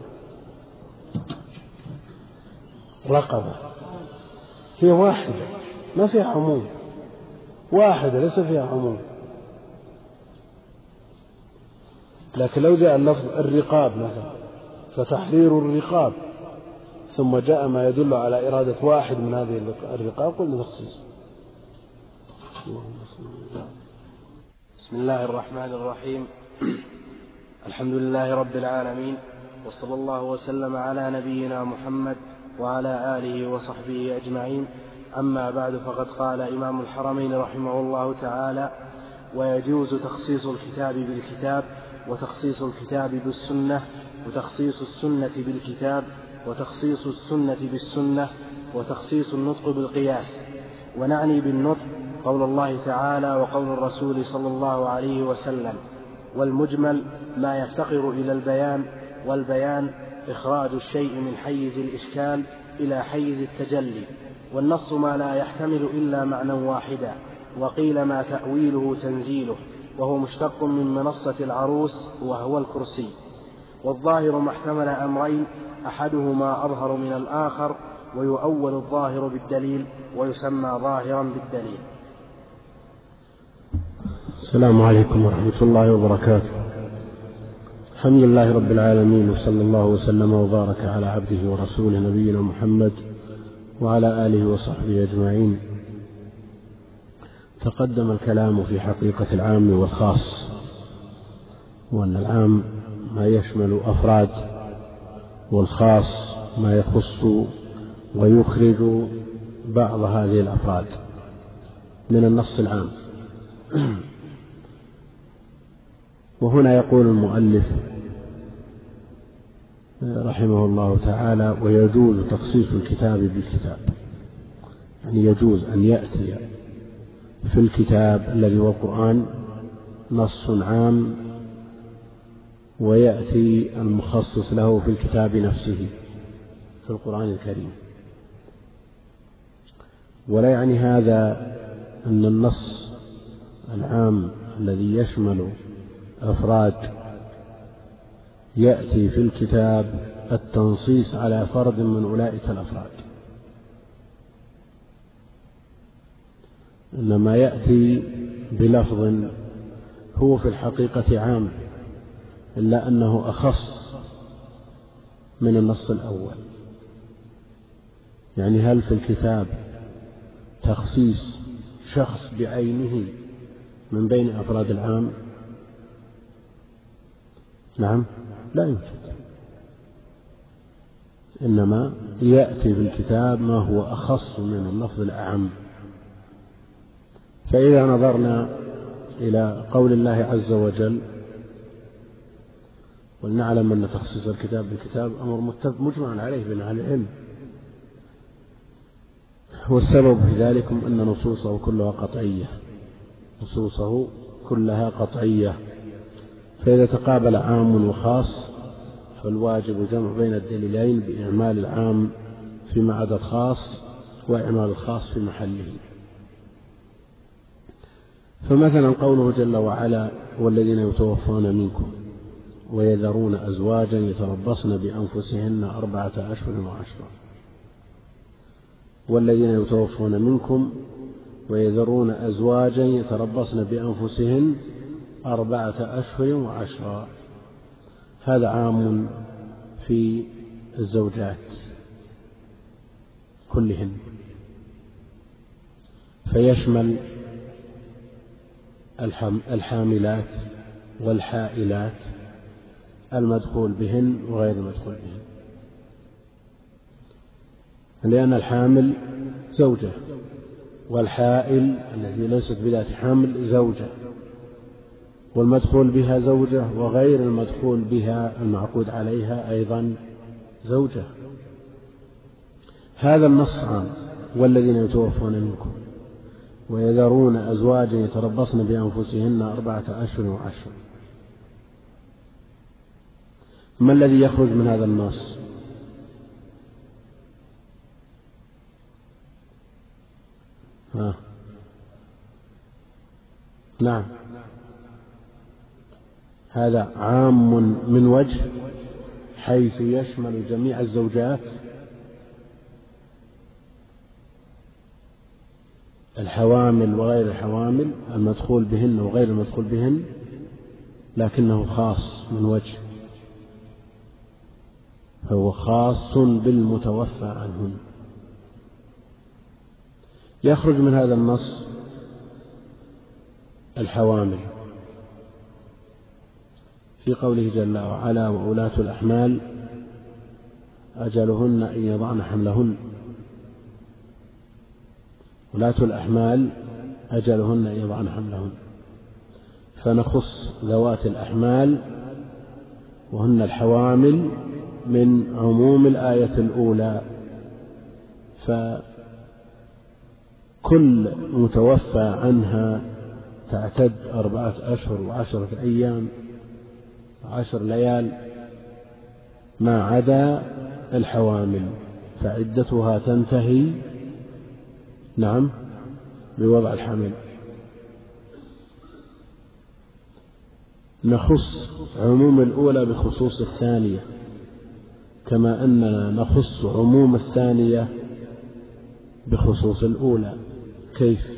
رقبة هي واحدة ما فيها عموم واحدة ليس فيها عموم. لكن لو جاء اللفظ الرقاب مثلا فتحرير الرقاب ثم جاء ما يدل على إرادة واحد من هذه الرقاب قلنا تخصيص. بسم الله الرحمن الرحيم. الحمد لله رب العالمين وصلى الله وسلم على نبينا محمد وعلى آله وصحبه أجمعين. أما بعد فقد قال إمام الحرمين رحمه الله تعالى: ويجوز تخصيص الكتاب بالكتاب وتخصيص الكتاب بالسنة وتخصيص السنة بالكتاب وتخصيص السنة بالسنة وتخصيص النطق بالقياس. ونعني بالنطق قول الله تعالى وقول الرسول صلى الله عليه وسلم. والمجمل ما يفتقر إلى البيان، والبيان إخراج الشيء من حيز الإشكال إلى حيز التجلي. والنص ما لا يحتمل إلا معنى واحدا. وقيل ما تأويله تنزيله، وهو مشتق من منصة العروس وهو الكرسي. والظاهر ما احتمل أمرين أحدهما أظهر من الآخر، ويؤول الظاهر بالدليل ويسمى ظاهرا بالدليل. السلام عليكم ورحمة الله وبركاته. الحمد لله رب العالمين وصلى الله وسلم وبارك على عبده ورسوله نبينا محمد وعلى آله وصحبه أجمعين. تقدم الكلام في حقيقة العام والخاص، وأن العام ما يشمل أفراد، والخاص ما يخص ويخرج بعض هذه الأفراد من النص العام. وهنا يقول المؤلف رحمه الله تعالى: ويجوز تخصيص الكتاب بالكتاب، يعني يجوز أن يأتي في الكتاب الذي هو القرآن نص عام ويأتي المخصص له في الكتاب نفسه في القرآن الكريم. ولا يعني هذا أن النص العام الذي يشمل أفراد يأتي في الكتاب التنصيص على فرد من أولئك الأفراد، إنما يأتي بلفظ هو في الحقيقة عام، إلا أنه أخص من النص الأول. يعني هل في الكتاب تخصيص شخص بعينه من بين أفراد العام؟ نعم، لا يوجد، إنما يأتي في الكتاب ما هو أخص من اللفظ الأعم. فإذا نظرنا إلى قول الله عز وجل، ولنعلم أن تخصيص الكتاب بالكتاب أمر مجمع عليه بين أهل العلم، والسبب في ذلك أن نصوصه كلها قطعية، نصوصه كلها قطعية، فإذا تقابل عام وخاص فالواجب جمع بين الدليلين بإعمال العام فيما عدا الخاص وإعمال الخاص في محله. فمثلا قوله جل وعلا: والذين يتوفون منكم ويذرون أزواجا يتربصن بأنفسهن أربعة أشهر وعشرا، والذين يتوفون منكم ويذرون أزواجا يتربصن بأنفسهن أربعة أشهر وعشرا، هذا عام في الزوجات كلهن، فيشمل الحاملات والحائلات، المدخول بهن وغير المدخول بهن، لأن الحامل زوجة، والحائل التي ليست بذات حمل زوجة، والمدخول بها زوجة، وغير المدخول بها المعقود عليها أيضا زوجة. هذا النص عام: والذين يتوفون منكم ويذرون أزواجا يتربصن بأنفسهن أربعة أشهر وعشرا. ما الذي يخرج من هذا النص؟ ها. نعم، هذا عام من وجه، حيث يشمل جميع الزوجات، الحوامل وغير الحوامل، المدخول بهن وغير المدخول بهن، لكنه خاص من وجه، فهو خاص بالمتوفى عنهن. يخرج من هذا النص الحوامل في قوله جل وعلا: وأولاة الأحمال أجلهن أن يضعن حملهن. ولاة الأحمال أجلهن أن يضعن حملهن، فنخص ذوات الأحمال وهن الحوامل من عموم الآية الأولى، فكل متوفى عنها تعتد أربعة أشهر وعشرة أيام عشر ليال، ما عدا الحوامل فعدتها تنتهي نعم بوضع الحمل. نخص عموم الأولى بخصوص الثانية، كما أننا نخص عموم الثانية بخصوص الأولى. كيف؟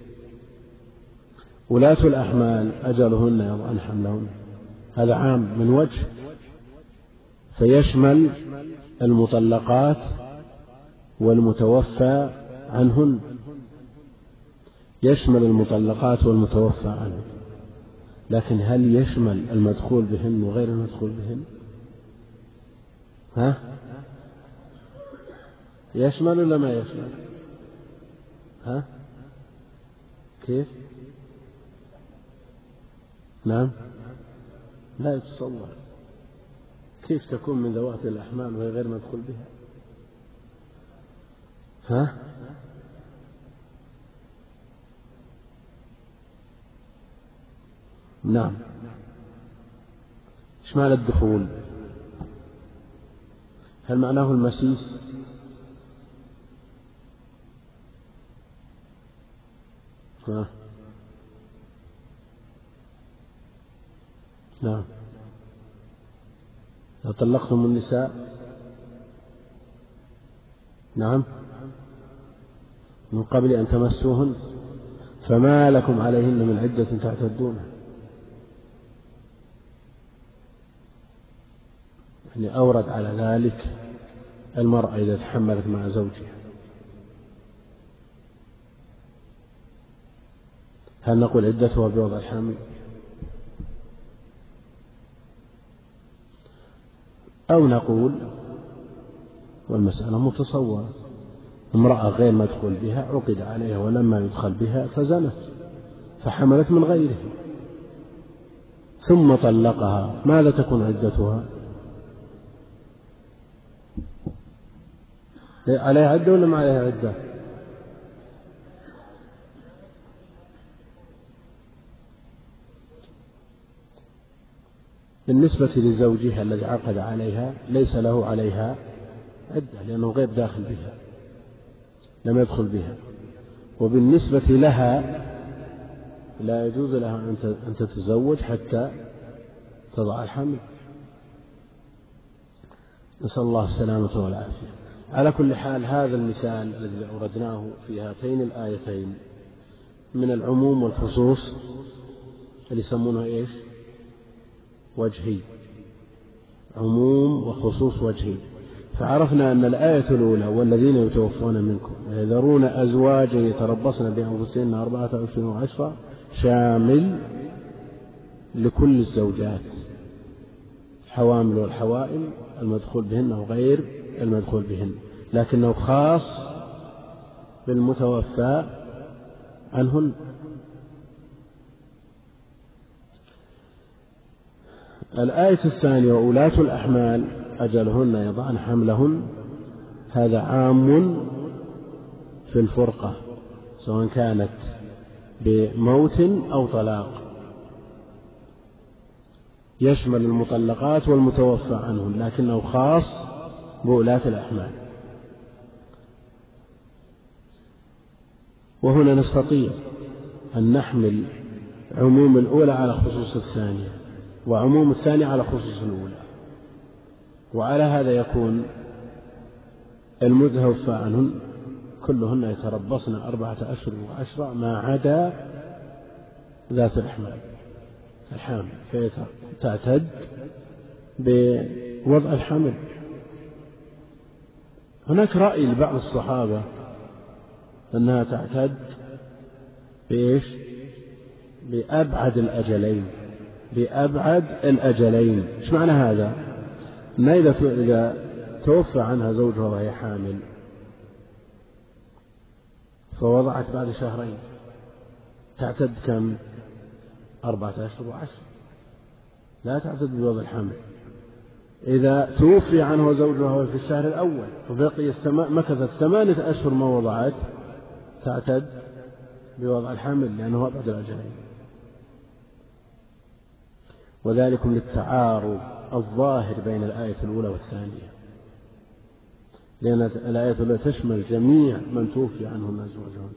ولاة الأحمال أجلهن يضعن حملهن، هذا عام من وجه، فيشمل المطلقات والمتوفى عنهن، يشمل المطلقات والمتوفى عنهن، لكن هل يشمل المدخول بهن وغير المدخول بهن؟ ها؟ يشمل ولا ما يشمل؟ ها؟ كيف؟ نعم، لا يتصور كيف تكون من ذوات الأحمال وهي غير مدخول بها. ها؟ نعم. ايش معنى الدخول؟ هل معناه المسيس؟ ها؟ نعم. لو طلقتم النساء نعم من قبل أن تمسوهن فما لكم عليهن من عدة تعتدونها، يعني أورد على ذلك المرأة إذا تحملت مع زوجها، هل نقول عدتها بوضع الحمل أو نقول والمسألة متصورة، امرأة غير مدخول بها عقد عليها ولما يدخل بها فزنت فحملت من غيره ثم طلقها، ماذا تكون عدتها؟ عليها عدة ولا ما عليها عدة؟ بالنسبة لزوجها الذي عقد عليها ليس له عليها عدة لأنه غير داخل بها لم يدخل بها، وبالنسبة لها لا يجوز لها أن تتزوج حتى تضع الحمل، نسأل الله السلامة والعافية. على كل حال هذا المثال الذي أوردناه في هاتين الآيتين من العموم والخصوص اللي يسمونه إيش؟ وجهي، عموم وخصوص وجهي. فعرفنا أن الآية الأولى والذين يتوفون منكم ويذرون أزواجا يتربصن بأنفسهن أربعة أشهر وعشرة شامل لكل الزوجات، الحوامل والحوائل المدخول بهن وغير المدخول بهن، لكنه خاص بالمتوفى عنهن. الآية الثانية وأولاة الأحمال أجلهن يضعن حملهن، هذا عام في الفرقة سواء كانت بموت أو طلاق، يشمل المطلقات والمتوفى عنهن، لكنه خاص بأولاة الأحمال. وهنا نستطيع أن نحمل عموم الأولى على خصوص الثانية وعموم الثانية على خصوص الأولى، وعلى هذا يكون المتوفى عنهن كلهن يتربصن أربعة أشهر وعشرة ما عدا ذات الأحمال الحامل فتعتد بوضع الحمل. هناك رأي لبعض الصحابة أنها تعتد بإيش؟ بأبعد الأجلين، بأبعد الأجلين. إيش معنى هذا؟ أن إذا توفى عنها زوجها وهي حامل فوضعت بعد شهرين تعتد كم؟ أربعة أشهر وعشر، لا تعتد بوضع الحمل. إذا توفي عنه زوجها في الشهر الأول وبقي مكثت ثمانية أشهر ما وضعت تعتد بوضع الحمل لأنه أبعد الأجلين، وذلك للتعارض الظاهر بين الآية الأولى والثانية، لأن الآية الأولى تشمل جميع من توفي عنهم أزواجهم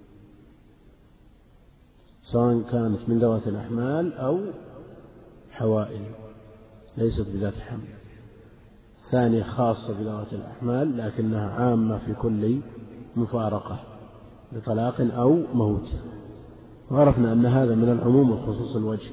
سواء كانت من ذوات الأحمال أو حوائل ليست بذات حمل. ثانية خاصة بذوات الأحمال لكنها عامة في كل مفارقة بطلاق أو موت، وعرفنا أن هذا من العموم والخصوص الوجهي.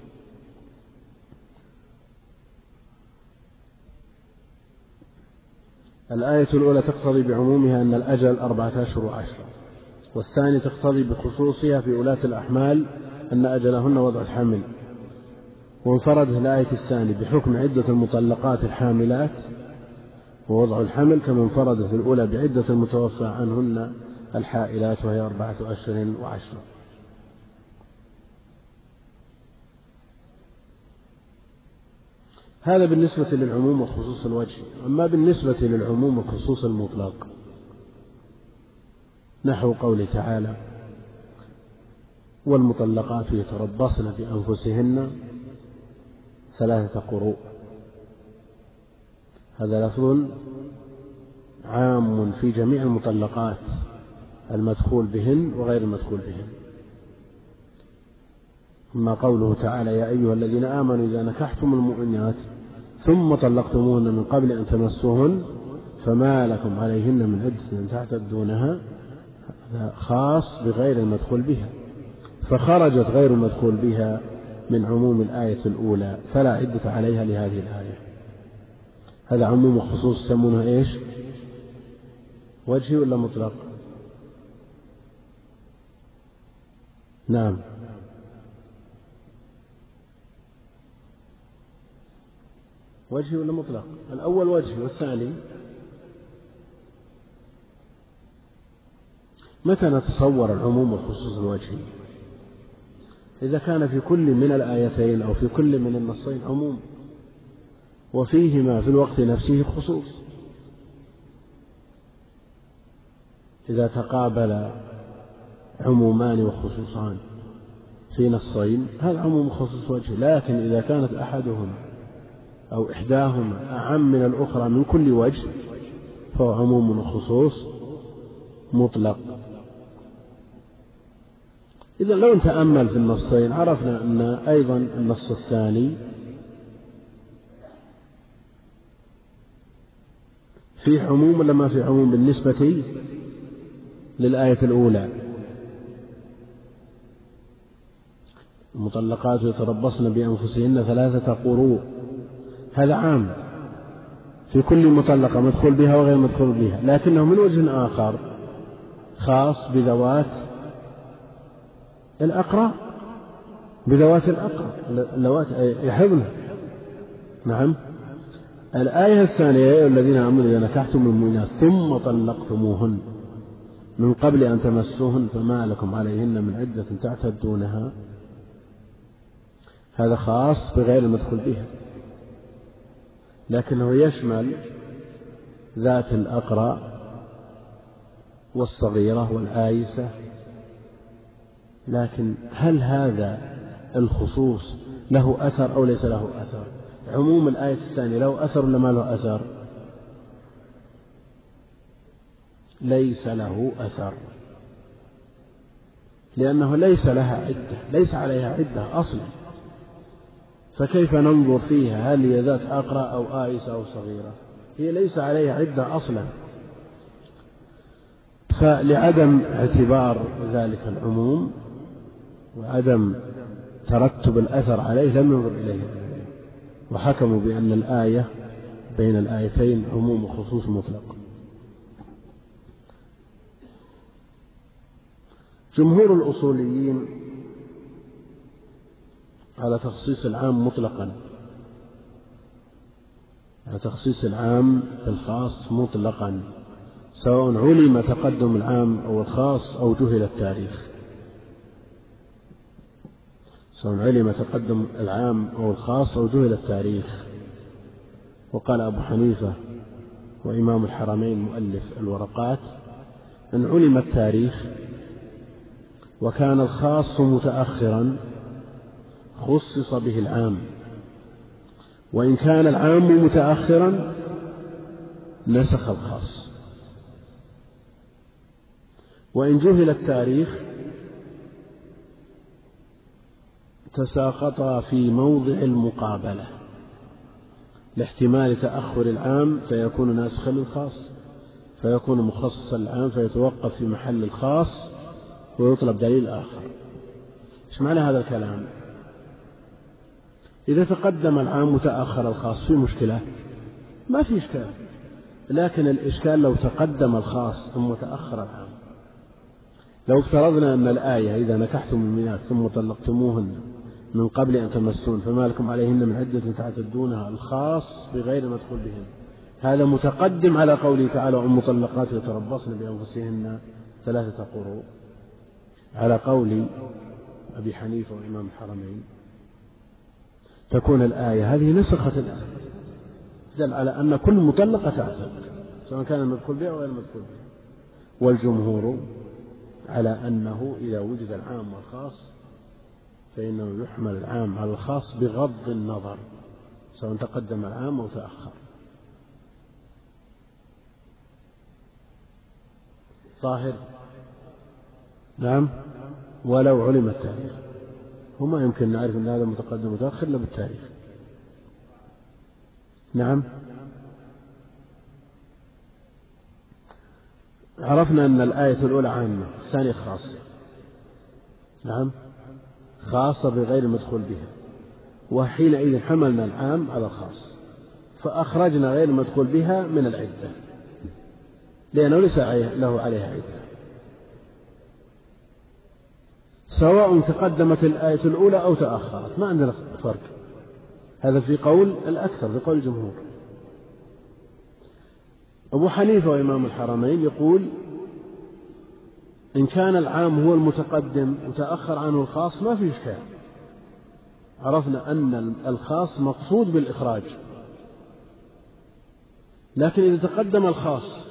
الآية الأولى تقتضي بعمومها أن الأجل أربعة أشهر وعشرة، والثانية تقتضي بخصوصها في ولاة الأحمال أن أجلهن وضع الحمل، وانفردت الآية الثانية بحكم عدة المطلقات الحاملات ووضع الحمل كما انفردت الأولى بعدة المتوفى عنهن الحائلات وهي أربعة أشهر وعشرة. هذا بالنسبة للعموم وخصوص الوجه. أما بالنسبة للعموم وخصوص المطلق نحو قوله تعالى والمطلقات يتربصن بأنفسهن ثلاثة قروء، هذا لفظ عام في جميع المطلقات المدخول بهن وغير المدخول بهن. أما قوله تعالى يا أيها الذين آمنوا إذا نكحتم المؤمنات ثم طلقتموهن من قبل أن تمسوهن فما لكم عليهن من عدة تعتدونها، هذا خاص بغير المدخول بها، فخرجت غير المدخول بها من عموم الآية الأولى فلا عدة عليها لهذه الآية. هذا عموم وخصوص يسمونه إيش؟ وجهي ولا مطلق؟ نعم، وجهي ولا مطلق؟ الأول وجهي والثاني متى نتصور العموم والخصوص الوجهي؟ إذا كان في كل من الآيتين أو في كل من النصين عموم وفيهما في الوقت نفسه خصوص. إذا تقابل عمومان وخصوصان في نصين هذا عموم وخصوص وجهي. لكن إذا كانت أحدهما أو إحداهما أعم من الأخرى من كل وجه فهو عموم وخصوص مطلق. إذا لو نتأمل في النصين عرفنا أن أيضا النص الثاني فيه عموم ولا ما فيه عموم بالنسبة للآية الأولى؟ المطلقات يتربصن بأنفسهن ثلاثة قروء، هذا عام في كل مطلقة مدخول بها وغير مدخول بها، لكنه من وجه آخر خاص بذوات الأقرى، بذوات الأقرى اللوات يحضن. نعم. الآية الثانية: يا أيها الذين آمنوا إذا نكحتم المؤمنات ثم طلقتموهن من قبل أن تمسوهن فما لكم عليهن من عدة تعتدونها، هذا خاص بغير المدخول بها، لكنه يشمل ذات الأقرى والصغيرة والآيسة. لكن هل هذا الخصوص له أثر أو ليس له أثر؟ عموم الآية الثانية له أثر ولا ما له أثر؟ ليس له أثر، لأنه ليس لها عدة، ليس عليها عدة أصلا، فكيف ننظر فيها هل هي ذات أقرى أو آيسة أو صغيرة؟ هي ليس عليها عدة أصلا، فلعدم اعتبار ذلك العموم وعدم ترتب الأثر عليه لم ينظر إليه، وحكموا بأن الآية بين الآيتين عموم وخصوص مطلق. جمهور الأصوليين على تخصيص العام مطلقا، على تخصيص العام بالخاص مطلقا، سواء علم تقدم العام أو الخاص أو جهل التاريخ، سواء علم تقدم العام أو الخاص أو جهل التاريخ. وقال أبو حنيفة وإمام الحرمين مؤلف الورقات: إن علم التاريخ وكان الخاص متأخرا خصص به العام، وإن كان العام متأخرا نسخ الخاص. وإن جهل التاريخ تساقطا في موضع المقابلة لاحتمال تأخر العام فيكون ناسخا للخاص، فيكون مخصصا العام فيتوقف في محل الخاص ويطلب دليل آخر. إيش معنى هذا الكلام؟ إذا تقدم العام متأخر الخاص في مشكلة؟ ما في إشكال، لكن الإشكال لو تقدم الخاص ثم تأخر العام. لو افترضنا أن الآية: إذا نكحتم المؤمنات ثم طلقتموهن من قبل أن تمسون فما لكم عليهن من عدة تعتدونها، الخاص بغير مدخول بهن، هذا متقدم على قوله تعالى: والمطلقات يتربصن بأنفسهن ثلاثة قروء، على قول أبي حنيفة وإمام الحرمين. تكون الآية هذه نسخت الآية، دل على أن كل مطلقة تعتد سواء كان المدخول بها أو غير المدخول بها. والجمهور على أنه إذا وجد العام والخاص فإنه يحمل العام على الخاص بغض النظر سواء تقدم العام أو تأخر. ظاهر؟ نعم. ولو علم التاريخ، وما يمكن نعرف أن هذا متقدم متأخر إلا بالتاريخ. نعم. عرفنا أن الآية الأولى عامة، الثانية خاصة. نعم، خاصة بغير المدخول بها، وحينئذ حملنا العام على الخاص فأخرجنا غير المدخول بها من العدة لأنه ليس له عليها عدة، سواء تقدمت الآية الأولى أو تأخرت، ما عندنا فرق. هذا في قول الأكثر، في قول الجمهور. أبو حنيفة وإمام الحرمين يقول إن كان العام هو المتقدم وتأخر عنه الخاص ما في إشكال، عرفنا أن الخاص مقصود بالإخراج. لكن إذا تقدم الخاص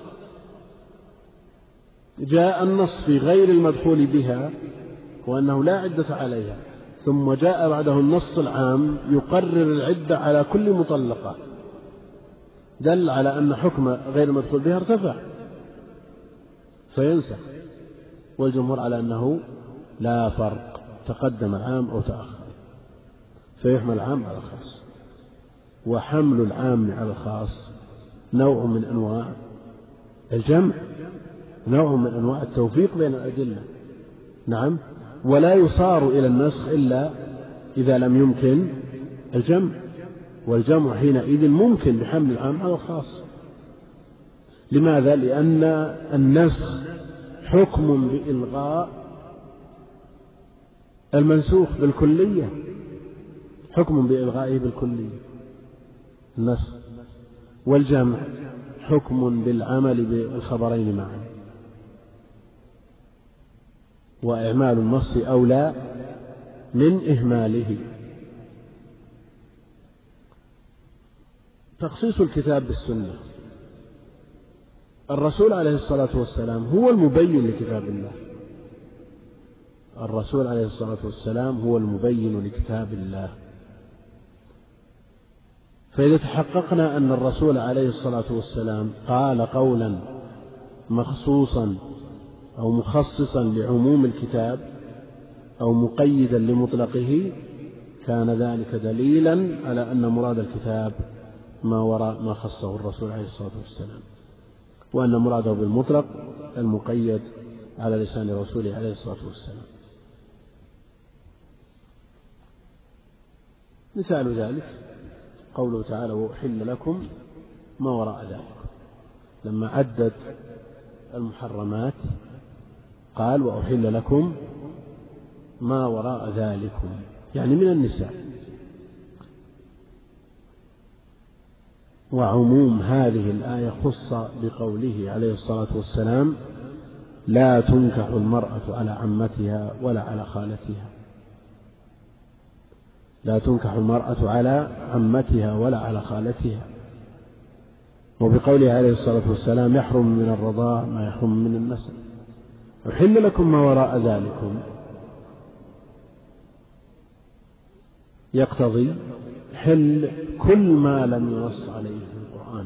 جاء النص في غير المدخول بها وأنه لا عدة عليها، ثم جاء بعده النص العام يقرر العدة على كل مطلقة، دل على أن حكم غير المدخول بها ارتفع فينسخ. والجمهور على أنه لا فرق، تقدم العام أو تأخر، فيحمل العام على الخاص. وحمل العام على الخاص نوع من أنواع الجمع، نوع من أنواع التوفيق بين الأدلة. نعم، ولا يصار إلى النسخ إلا إذا لم يمكن الجمع، والجمع حينئذ ممكن بحمل العام على الخاص. لماذا؟ لأن النسخ حكم بإلغاء المنسوخ بالكلية، حكم بإلغائه بالكلية النسخ، والجمع حكم بالعمل بالخبرين معا، وإعمال النص أولى من إهماله. تخصيص الكتاب بالسنة، الرسول عليه الصلاة والسلام هو المبين لكتاب الله، الرسول عليه الصلاة والسلام هو المبين لكتاب الله. فإذا تحققنا أن الرسول عليه الصلاة والسلام قال قولا مخصوصا أو مخصصا لعموم الكتاب أو مقيدا لمطلقه، كان ذلك دليلا على أن مراد الكتاب ما وراء ما خصه الرسول عليه الصلاة والسلام، وأن مراده بالمطلق المقيد على لسان رسوله عليه الصلاة والسلام. مثال ذلك قوله تعالى وأحل لكم ما وراء ذلك، لما عدد المحرمات قال وأحل لكم ما وراء ذلكم، يعني من النساء. وعموم هذه الآية خص بقوله عليه الصلاة والسلام لا تنكح المرأة على عمتها ولا على خالتها، لا تنكح المرأة على عمتها ولا على خالتها. وبقوله عليه الصلاة والسلام يحرم من الرضاع ما يحرم من النسب، أحل لكم ما وراء ذلكم، يقتضي حل كل ما لم ينص عليه في القرآن.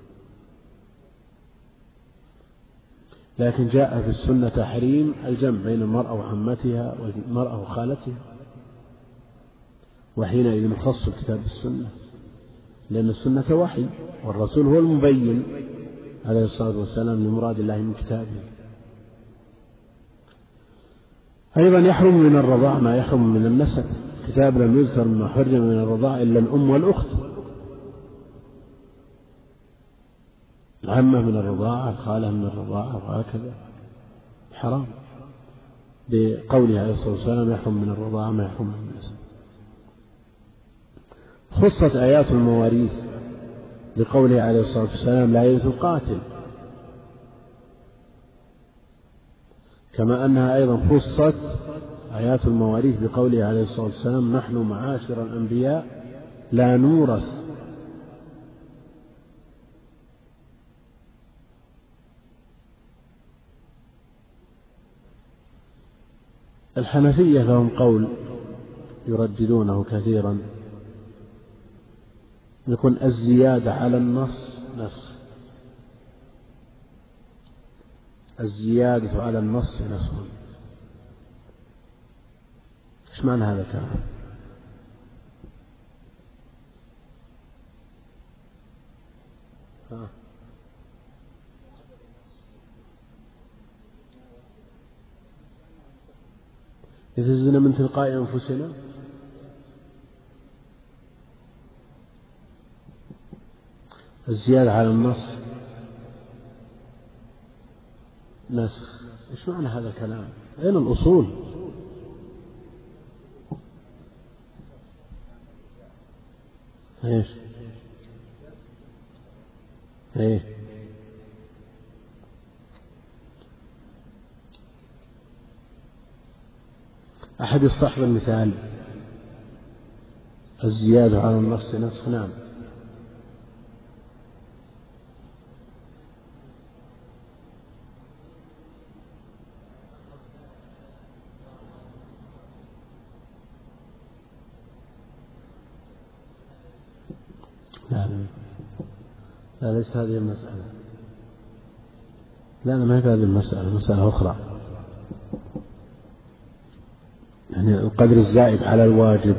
لكن جاء في السنة تحريم الجمع بين المرأة وعمتها والمرأة وخالتها، وحينئذ خص الكتاب بالسنة، لأن السنة وحي والرسول هو المبين عليه الصلاة والسلام لمراد الله من كتابه. أيضا يحرم من الرضاع ما يحرم من النسب، كتاب لم يذكر ما حرم من الرضاع إلا الأم والأخت، العمة من الرضاعة، الخالة من الرضاعة، وهكذا حرام بقوله عليه الصلاة والسلام يحرم من الرضاعة ما يحرم من النسب. خصت آيات المواريث بقوله عليه الصلاة والسلام لا يرث القاتل، كما أنها أيضا خصت آيات المواريث بقوله عليه الصلاة والسلام نحن معاشر الأنبياء لا نورث. الحنفية لهم قول يرددونه كثيرا، يكون الزيادة على النص نسخ، الزيادة على النص نسخ. ايش معنى هذا الكلام؟ إذا زدنا من تلقاء أنفسنا الزيادة على النص نسخ. إيش معنى هذا الكلام؟ أين الأصول؟ إيش؟ إيه؟ أحد الصحب المثال الزيادة على النص نسخ. نعم. لا لا ليس هذه المسألة. لا لا ما هي هذه المسألة، مسألة أخرى. يعني القدر الزائد على الواجب،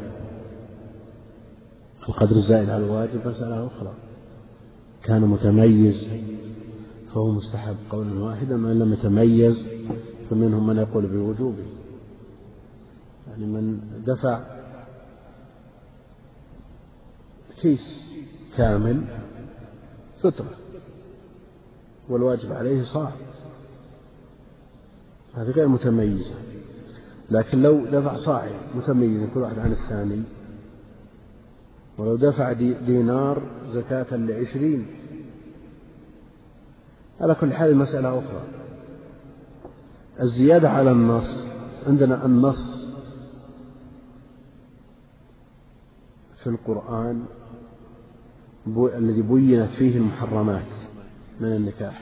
القدر الزائد على الواجب مسألة أخرى. كان متميز فهو مستحب قولا واحدا، وإن لم يتميز فمنهم من يقول بوجوبه. يعني من دفع كيس كامل فترة والواجب عليه صاع، هذه غير متميزة. لكن لو دفع صاع متميز كل واحد عن الثاني، ولو دفع دينار زكاة لعشرين، على كل حال مسألة أخرى. الزيادة على النص، عندنا النص في القرآن الذي بينت فيه المحرمات من النكاح،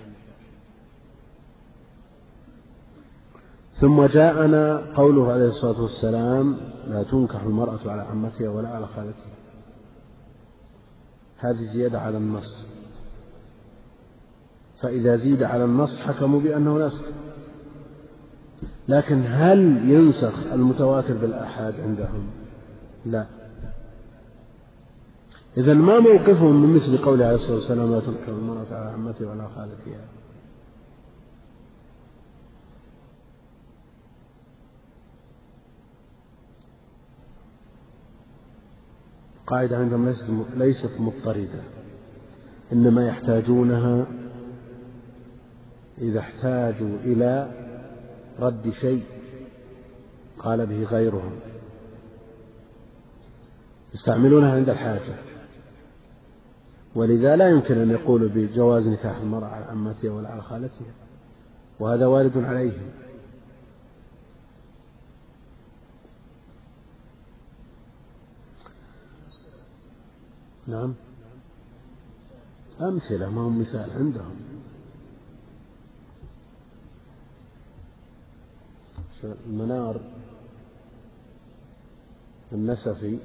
ثم جاءنا قوله عليه الصلاة والسلام لا تنكح المرأة على عمتها ولا على خالتها. هذه زيادة على النص، فإذا زيد على النص حكموا بأنه نسخ. لكن هل ينسخ المتواتر بالآحاد عندهم؟ لا. إذن ما موقفهم من مثل قوله عليه الصلاة والسلام لا تنكح المرأة على عمتها ولا خالتها؟ قاعدة عندهم ليست مضطردة، إنما يحتاجونها إذا احتاجوا إلى رد شيء قال به غيرهم، يستعملونها عند الحاجة. ولذا لا يمكن أن يقولوا بجواز نكاح المرأة على عمتها ولا على خالتها، وهذا وارد عليهم. نعم، أمثلة ما هم مثال عندهم. المنار النسفي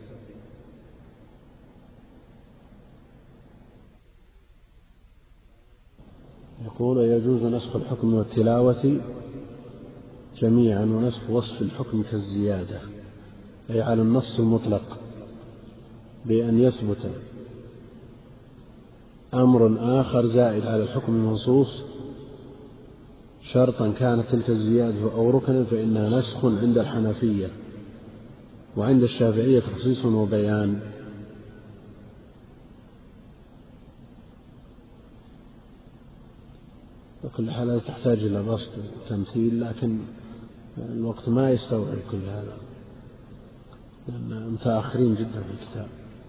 يقول يجوز نسخ الحكم والتلاوة جميعا ونسخ وصف الحكم كالزيادة، أي على النص المطلق، بأن يثبت أمر آخر زائد على الحكم المنصوص شرطا كانت تلك الزيادة أو ركنا فإنها نسخ عند الحنفية، وعند الشافعية تخصيص وبيان. وكل حالة تحتاج إلى بسط وتمثيل، لكن الوقت ما يستوعب كل هذا لأن متأخرين جدا في الكتاب.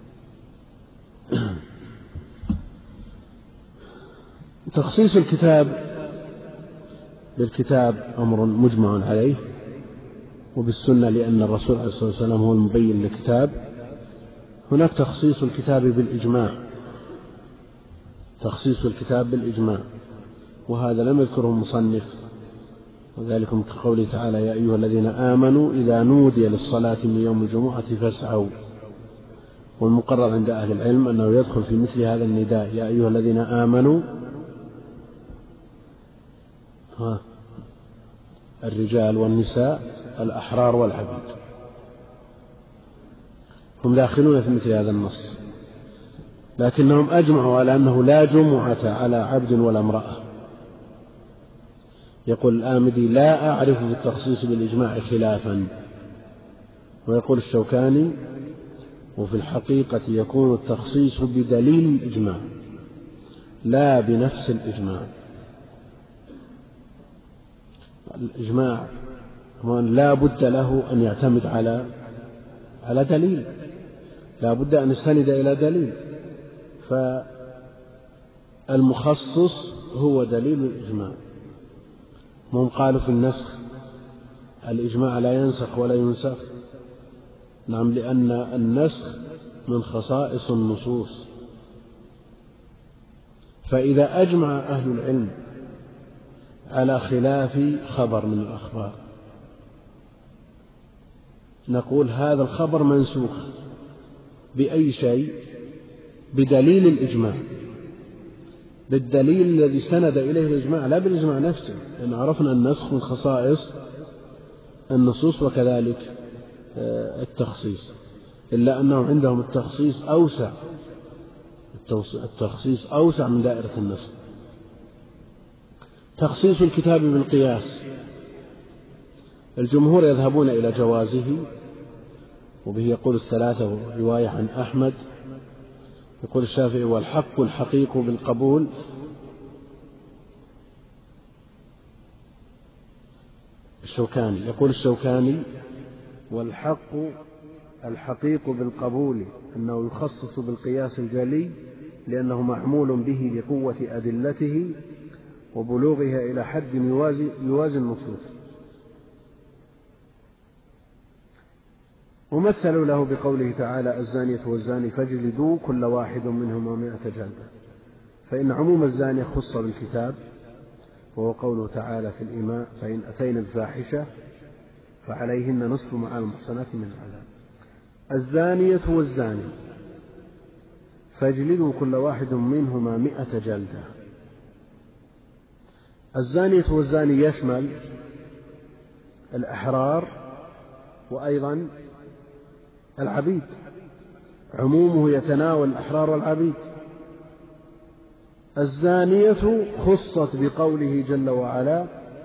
تخصيص الكتاب بالكتاب أمر مجمع عليه، وبالسنة لأن الرسول عليه الصلاة والسلام هو المبين للكتاب. هناك تخصيص الكتاب بالإجماع، تخصيص الكتاب بالإجماع، وهذا لم يذكره المصنف، وذلك كقوله تعالى يا أيها الذين آمنوا إذا نودي للصلاة من يوم الجمعة فاسعوا. والمقرر عند أهل العلم أنه يدخل في مثل هذا النداء يا أيها الذين آمنوا ها الرجال والنساء الأحرار والعبيد، هم داخلون في مثل هذا النص، لكنهم أجمعوا على أنه لا جمعة على عبد ولا امرأة، يقول الآمدي: لا أعرف في التخصيص بالإجماع خلافا. ويقول الشوكاني: وفي الحقيقة يكون التخصيص بدليل الإجماع لا بنفس الإجماع. الإجماع لا بد له أن يعتمد على على دليل، لا بد أن يستند إلى دليل، فالمخصص هو دليل الإجماع. هم قالوا في النسخ الإجماع لا ينسخ ولا ينسخ. نعم، لأن النسخ من خصائص النصوص، فإذا أجمع أهل العلم على خلاف خبر من الأخبار نقول هذا الخبر منسوخ بأي شيء؟ بدليل الإجماع، بالدليل الذي استند إليه الإجماع، لا بالإجماع نفسه، لأن عرفنا النسخ من خصائص النصوص وكذلك التخصيص، إلا أنه عندهم التخصيص أوسع، التخصيص أوسع من دائرة النسخ. تخصيص الكتاب بالقياس، الجمهور يذهبون إلى جوازه، وبه يقول الثلاثة رواية عن أحمد. يقول الشافعي: والحق الحقيق بالقبول. الشوكاني يقول الشوكاني: والحق الحقيق بالقبول أنه يخصص بالقياس الجلي، لأنه معمول به لقوة أدلته وبلوغها إلى حد يوازي, يوازي النصوص. ومثلوا له بقوله تعالى: الزانية والزاني فاجلدوا كل واحد منهما مائة جلدة، فإن عموم الزانية خص بالكتاب، وهو قوله تعالى في الإماء: فإن أتينا بفاحشة فعليهن نصف مع المحصنات من العذاب. الزانية والزاني فاجلدوا كل واحد منهما مائة جلدة. الزانية والزاني يشمل الأحرار وأيضا العبيد، عمومه يتناول الأحرار والعبيد. الزانية خصت بقوله جل وعلا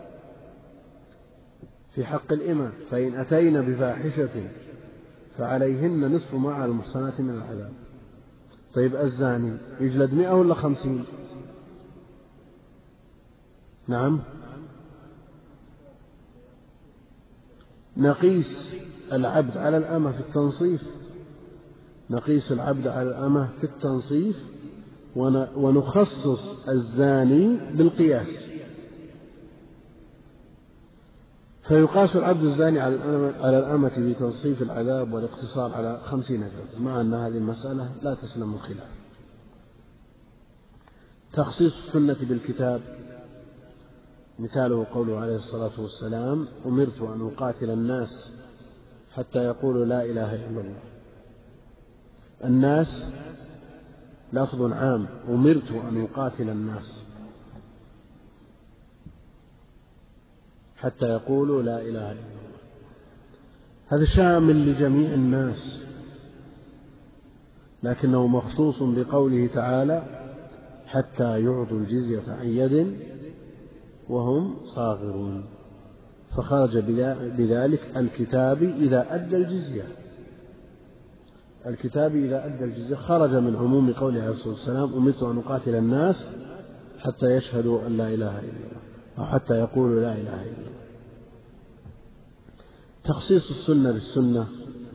في حق الإماء: فإن أتينا بفاحشة فعليهن نصف ما على المحصنات من العذاب. طيب الزاني يجلد مئة ولا خمسين؟ نعم، نقيس العبد على الأمة في التنصيف، نقيس العبد على الأمة في التنصيف ونخصص الزاني بالقياس، فيقاس العبد الزاني على الأمة في تنصيف العذاب والاقتصار على خمسين جلدة، مع أن هذه المسألة لا تسلم من خلاف. تخصيص السنة بالكتاب، مثاله قوله عليه الصلاة والسلام: أمرت أن أقاتل الناس حتى يقولوا لا إله إلا الله. الناس لفظ عام، أمرت أن أقاتل الناس حتى يقولوا لا إله إلا الله، هذا شامل لجميع الناس، لكنه مخصوص بقوله تعالى: حتى يعطوا الجزية عن يد وهم صاغرون، فخرج بذلك الكتاب إذا أدى الجزية، الكتاب إذا أدى الجزية خرج من عموم قوله عليه الصلاة والسلام: أمرت أن أقاتل الناس حتى يشهدوا أن لا إله إلا الله، أو حتى يقولوا لا إله إلا الله. تخصيص السنة بالسنة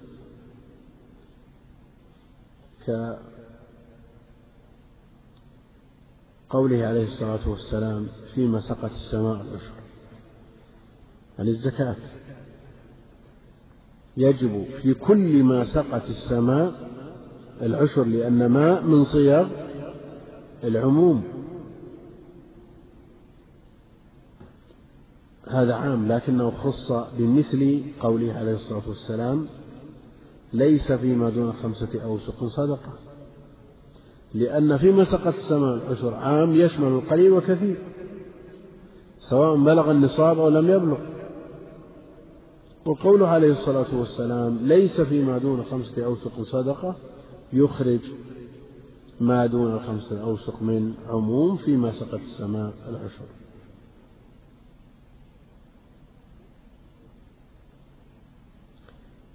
كقوله عليه الصلاة والسلام: فيما سقت السماء العشر، يعني الزكاة يجب في كل ما سقت السماء العشر، لأن ما من صيغ العموم، هذا عام، لكنه خص بمثل قوله عليه الصلاة والسلام: ليس فيما دون خمسة أوسق صدقة، لأن فيما سقت السماء العشر عام يشمل القليل والكثير، سواء بلغ النصاب أو لم يبلغ. وقوله عليه الصلاة والسلام: ليس فيما دون خمسة أوسق صدقة، يخرج ما دون الخمسة أوسق من عموم فيما سقت السماء العشر.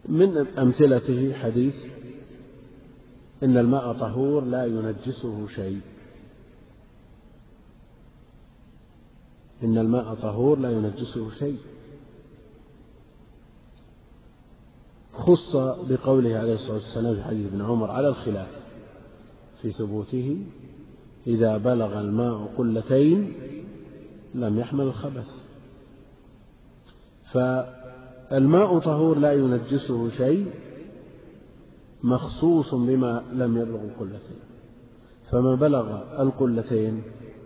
من أمثلته حديث إن الماء طهور لا ينجسه شيء، إن الماء طهور لا ينجسه شيء، خص بقوله عليه الصلاة والسلام في حديث ابن عمر على الخلاف في ثبوته: إذا بلغ الماء قلتين لم يحمل الخبث. فالماء طهور لا ينجسه شيء مخصوص بما لم يبلغ القلتين، فما بلغ القلتين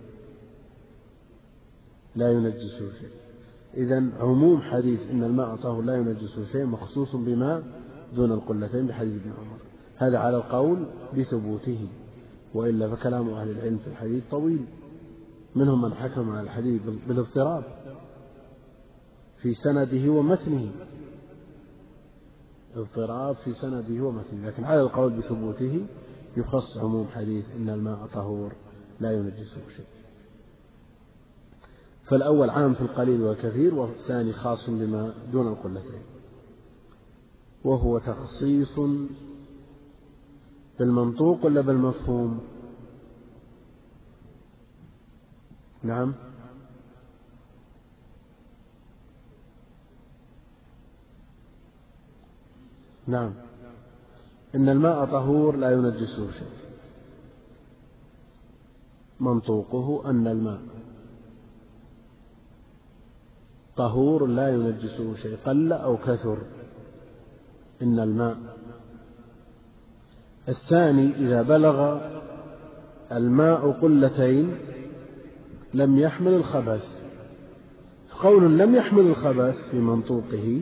لا ينجسه شيء. إذن عموم حديث إن الماء طهور لا ينجسه شيء مخصوص بما دون القلتين بحديث ابن عمر، هذا على القول بثبوته، وإلا فكلام أهل العلم في الحديث طويل، منهم من حكم على الحديث بالاضطراب في سنده ومتنه، اضطراب في سنده ومتنه، لكن على القول بثبوته يخص عموم حديث إن الماء طهور لا ينجسه شيء. فالأول عام في القليل والكثير، والثاني خاص بما دون القلتين، وهو تخصيص بالمنطوق ولا بالمفهوم؟ نعم، نعم، إن الماء طهور لا ينجسه شيء، منطوقه أن الماء طهور لا ينجسه شيء قل أو كثر، إن الماء. الثاني إذا بلغ الماء قلتين لم يحمل الخبث. قول لم يحمل الخبث في منطوقه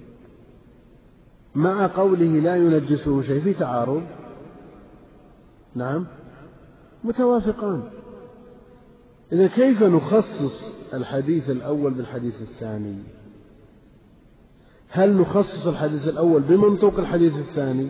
مع قوله لا ينجسه شيء في تعارض؟ نعم، متوافقان. إذا كيف نخصص الحديث الأول بالحديث الثاني؟ هل نخصص الحديث الأول بمنطوق الحديث الثاني؟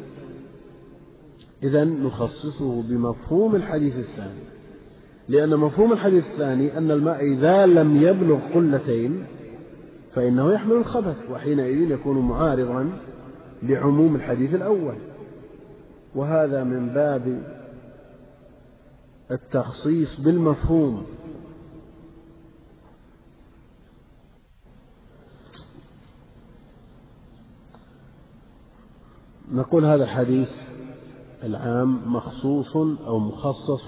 إذن نخصصه بمفهوم الحديث الثاني، لأن مفهوم الحديث الثاني أن الماء إذا لم يبلغ قلتين فإنه يحمل الخبث، وحينئذ يكون معارضا لعموم الحديث الأول، وهذا من باب التخصيص بالمفهوم. نقول هذا الحديث العام مخصوص أو مخصص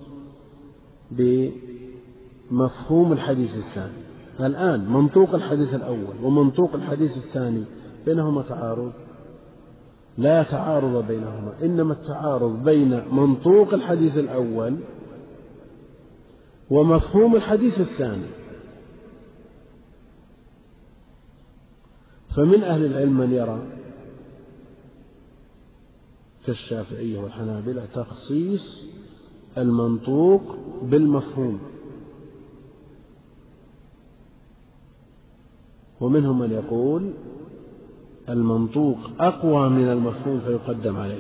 بمفهوم الحديث الثاني. الآن منطوق الحديث الأول ومنطوق الحديث الثاني بينهما تعارض؟ لا تعارض بينهما، إنما التعارض بين منطوق الحديث الأول ومفهوم الحديث الثاني. فمن أهل العلم من يرى كالشافعية والحنابلة تخصيص المنطوق بالمفهوم، ومنهم من يقول المنطوق أقوى من المفهوم فيقدم عليه،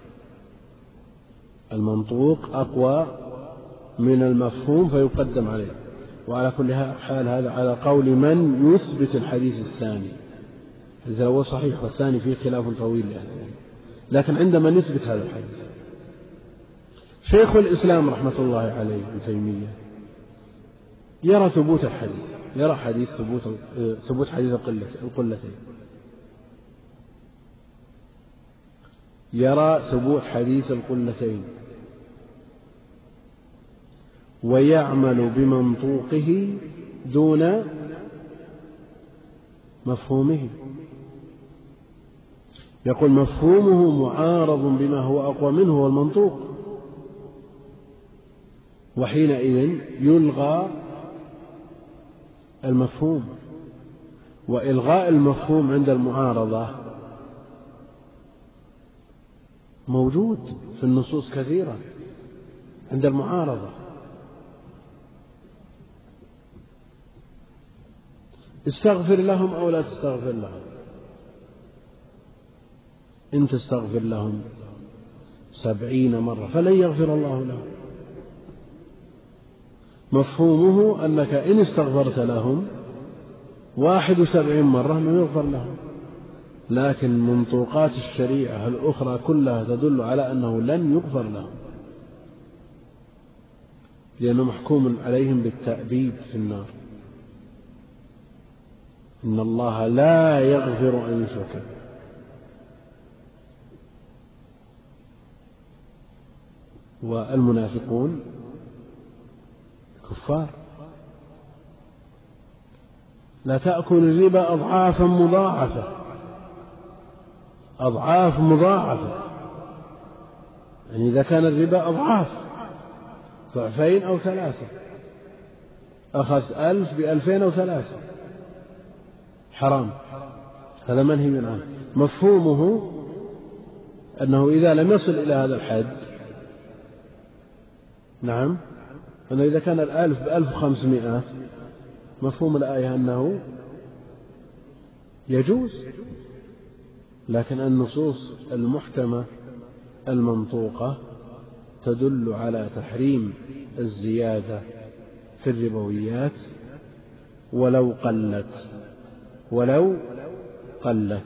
المنطوق أقوى من المفهوم فيقدم عليه. وعلى كل حال هذا على قول من يثبت الحديث الثاني، إذا هو صحيح والثاني فيه خلاف طويل يعني. لكن عندما نثبت هذا الحديث، شيخ الإسلام رحمة الله عليه ابن تيمية يرى ثبوت الحديث، يرى حديث ثبوت ثبوت حديث القلتين، يرى ثبوت حديث القلتين، ويعمل بمنطوقه دون مفهومه. يقول مفهومه معارض بما هو أقوى منه هو المنطوق، وحينئذ يلغى المفهوم. وإلغاء المفهوم عند المعارضة موجود في النصوص كثيرة عند المعارضة. استغفر لهم أو لا تستغفر لهم، إن تستغفر لهم سبعين مرة فلن يغفر الله لهم. مفهومه أنك إن استغفرت لهم واحد وسبعين مرة لن يغفر لهم، لكن منطوقات الشريعة الأخرى كلها تدل على أنه لن يغفر لهم، لأنه محكوم عليهم بالتأبيد في النار. إن الله لا يغفر أن يشرك به. والمنافقون كفار. لا تأكل الربا أضعافا مضاعفة، أضعاف مضاعفة، يعني إذا كان الربا أضعاف ضعفين أو ثلاثة، أخذ ألف بألفين أو ثلاثة، حرام، هذا منهي عنه. مفهومه أنه إذا لم يصل إلى هذا الحد، نعم، أنه إذا كان الألف بألف وخمسمائة، مفهوم الآية أنه يجوز. لكن النصوص المحكمة المنطوقة تدل على تحريم الزيادة في الربويات ولو قلت ولو قلت.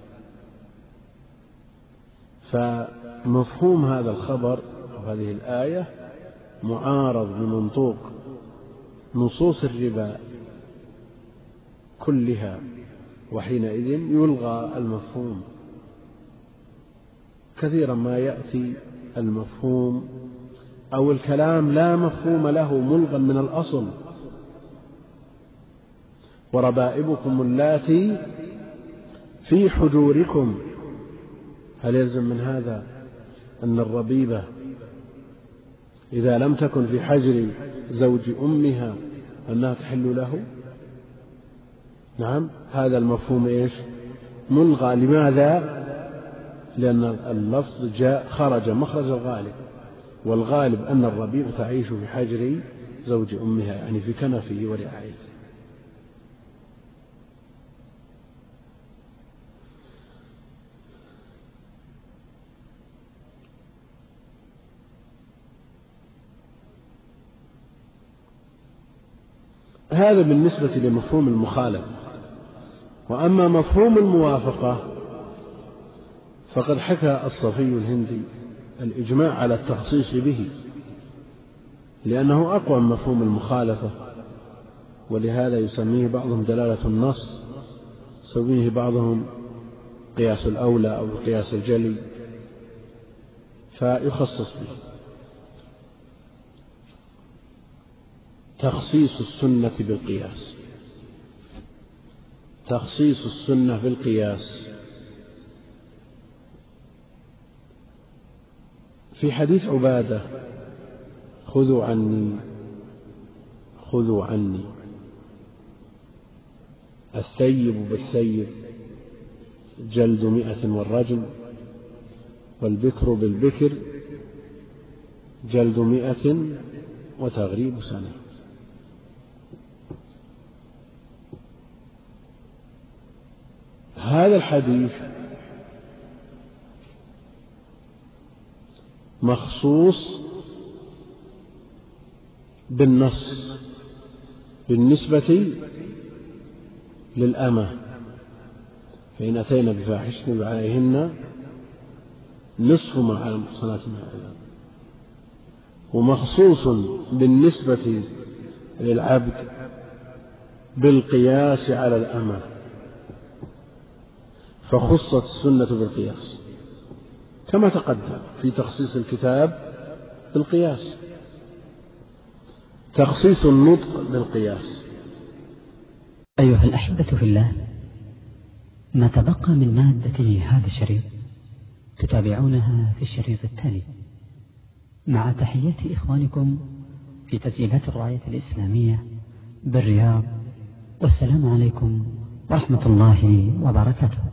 فمفهوم هذا الخبر أو هذه الآية معارض بمنطوق نصوص الربا كلها، وحينئذ يلغى المفهوم. كثيرا ما يأتي المفهوم أو الكلام لا مفهوم له ملغى من الأصل. وربائبكم اللاتي في حجوركم، هل يلزم من هذا أن الربيبة إذا لم تكن في حجر زوج أمها أنها تحل له؟ نعم، هذا المفهوم إيش؟ ملغى. لماذا؟ لأن اللفظ جاء خرج مخرج الغالب، والغالب أن الربيبة تعيش في حجر زوج أمها، يعني في كنفه ورعايته. هذا بالنسبة لمفهوم المخالفة. وأما مفهوم الموافقة فقد حكى الصفي الهندي الإجماع على التخصيص به، لأنه أقوى من مفهوم المخالفة، ولهذا يسميه بعضهم دلالة النص، يسميه بعضهم قياس الأولى أو قياس الجلي، فيخصص به. تخصيص السنة بالقياس، تخصيص السنة بالقياس. في حديث عبادة: خذوا عني خذوا عني الثيب بالثيب جلد مئة والرجم، والبكر بالبكر جلد مئة وتغريب سنة. هذا الحديث مخصوص بالنص بالنسبة للأمة، فإن أتينا بفاحشة عليهن نصف ما على المحصنات من العذاب، ومخصوص بالنسبة للعبد بالقياس على الأمة، فخصت السنة بالقياس كما تقدم في تخصيص الكتاب بالقياس، تخصيص النطق بالقياس. أيها الأحبة في الله، ما تبقى من مادة هذا الشريط تتابعونها في الشريط التالي، مع تحيات إخوانكم في تسجيلات الراية الإسلامية بالرياض، والسلام عليكم ورحمة الله وبركاته.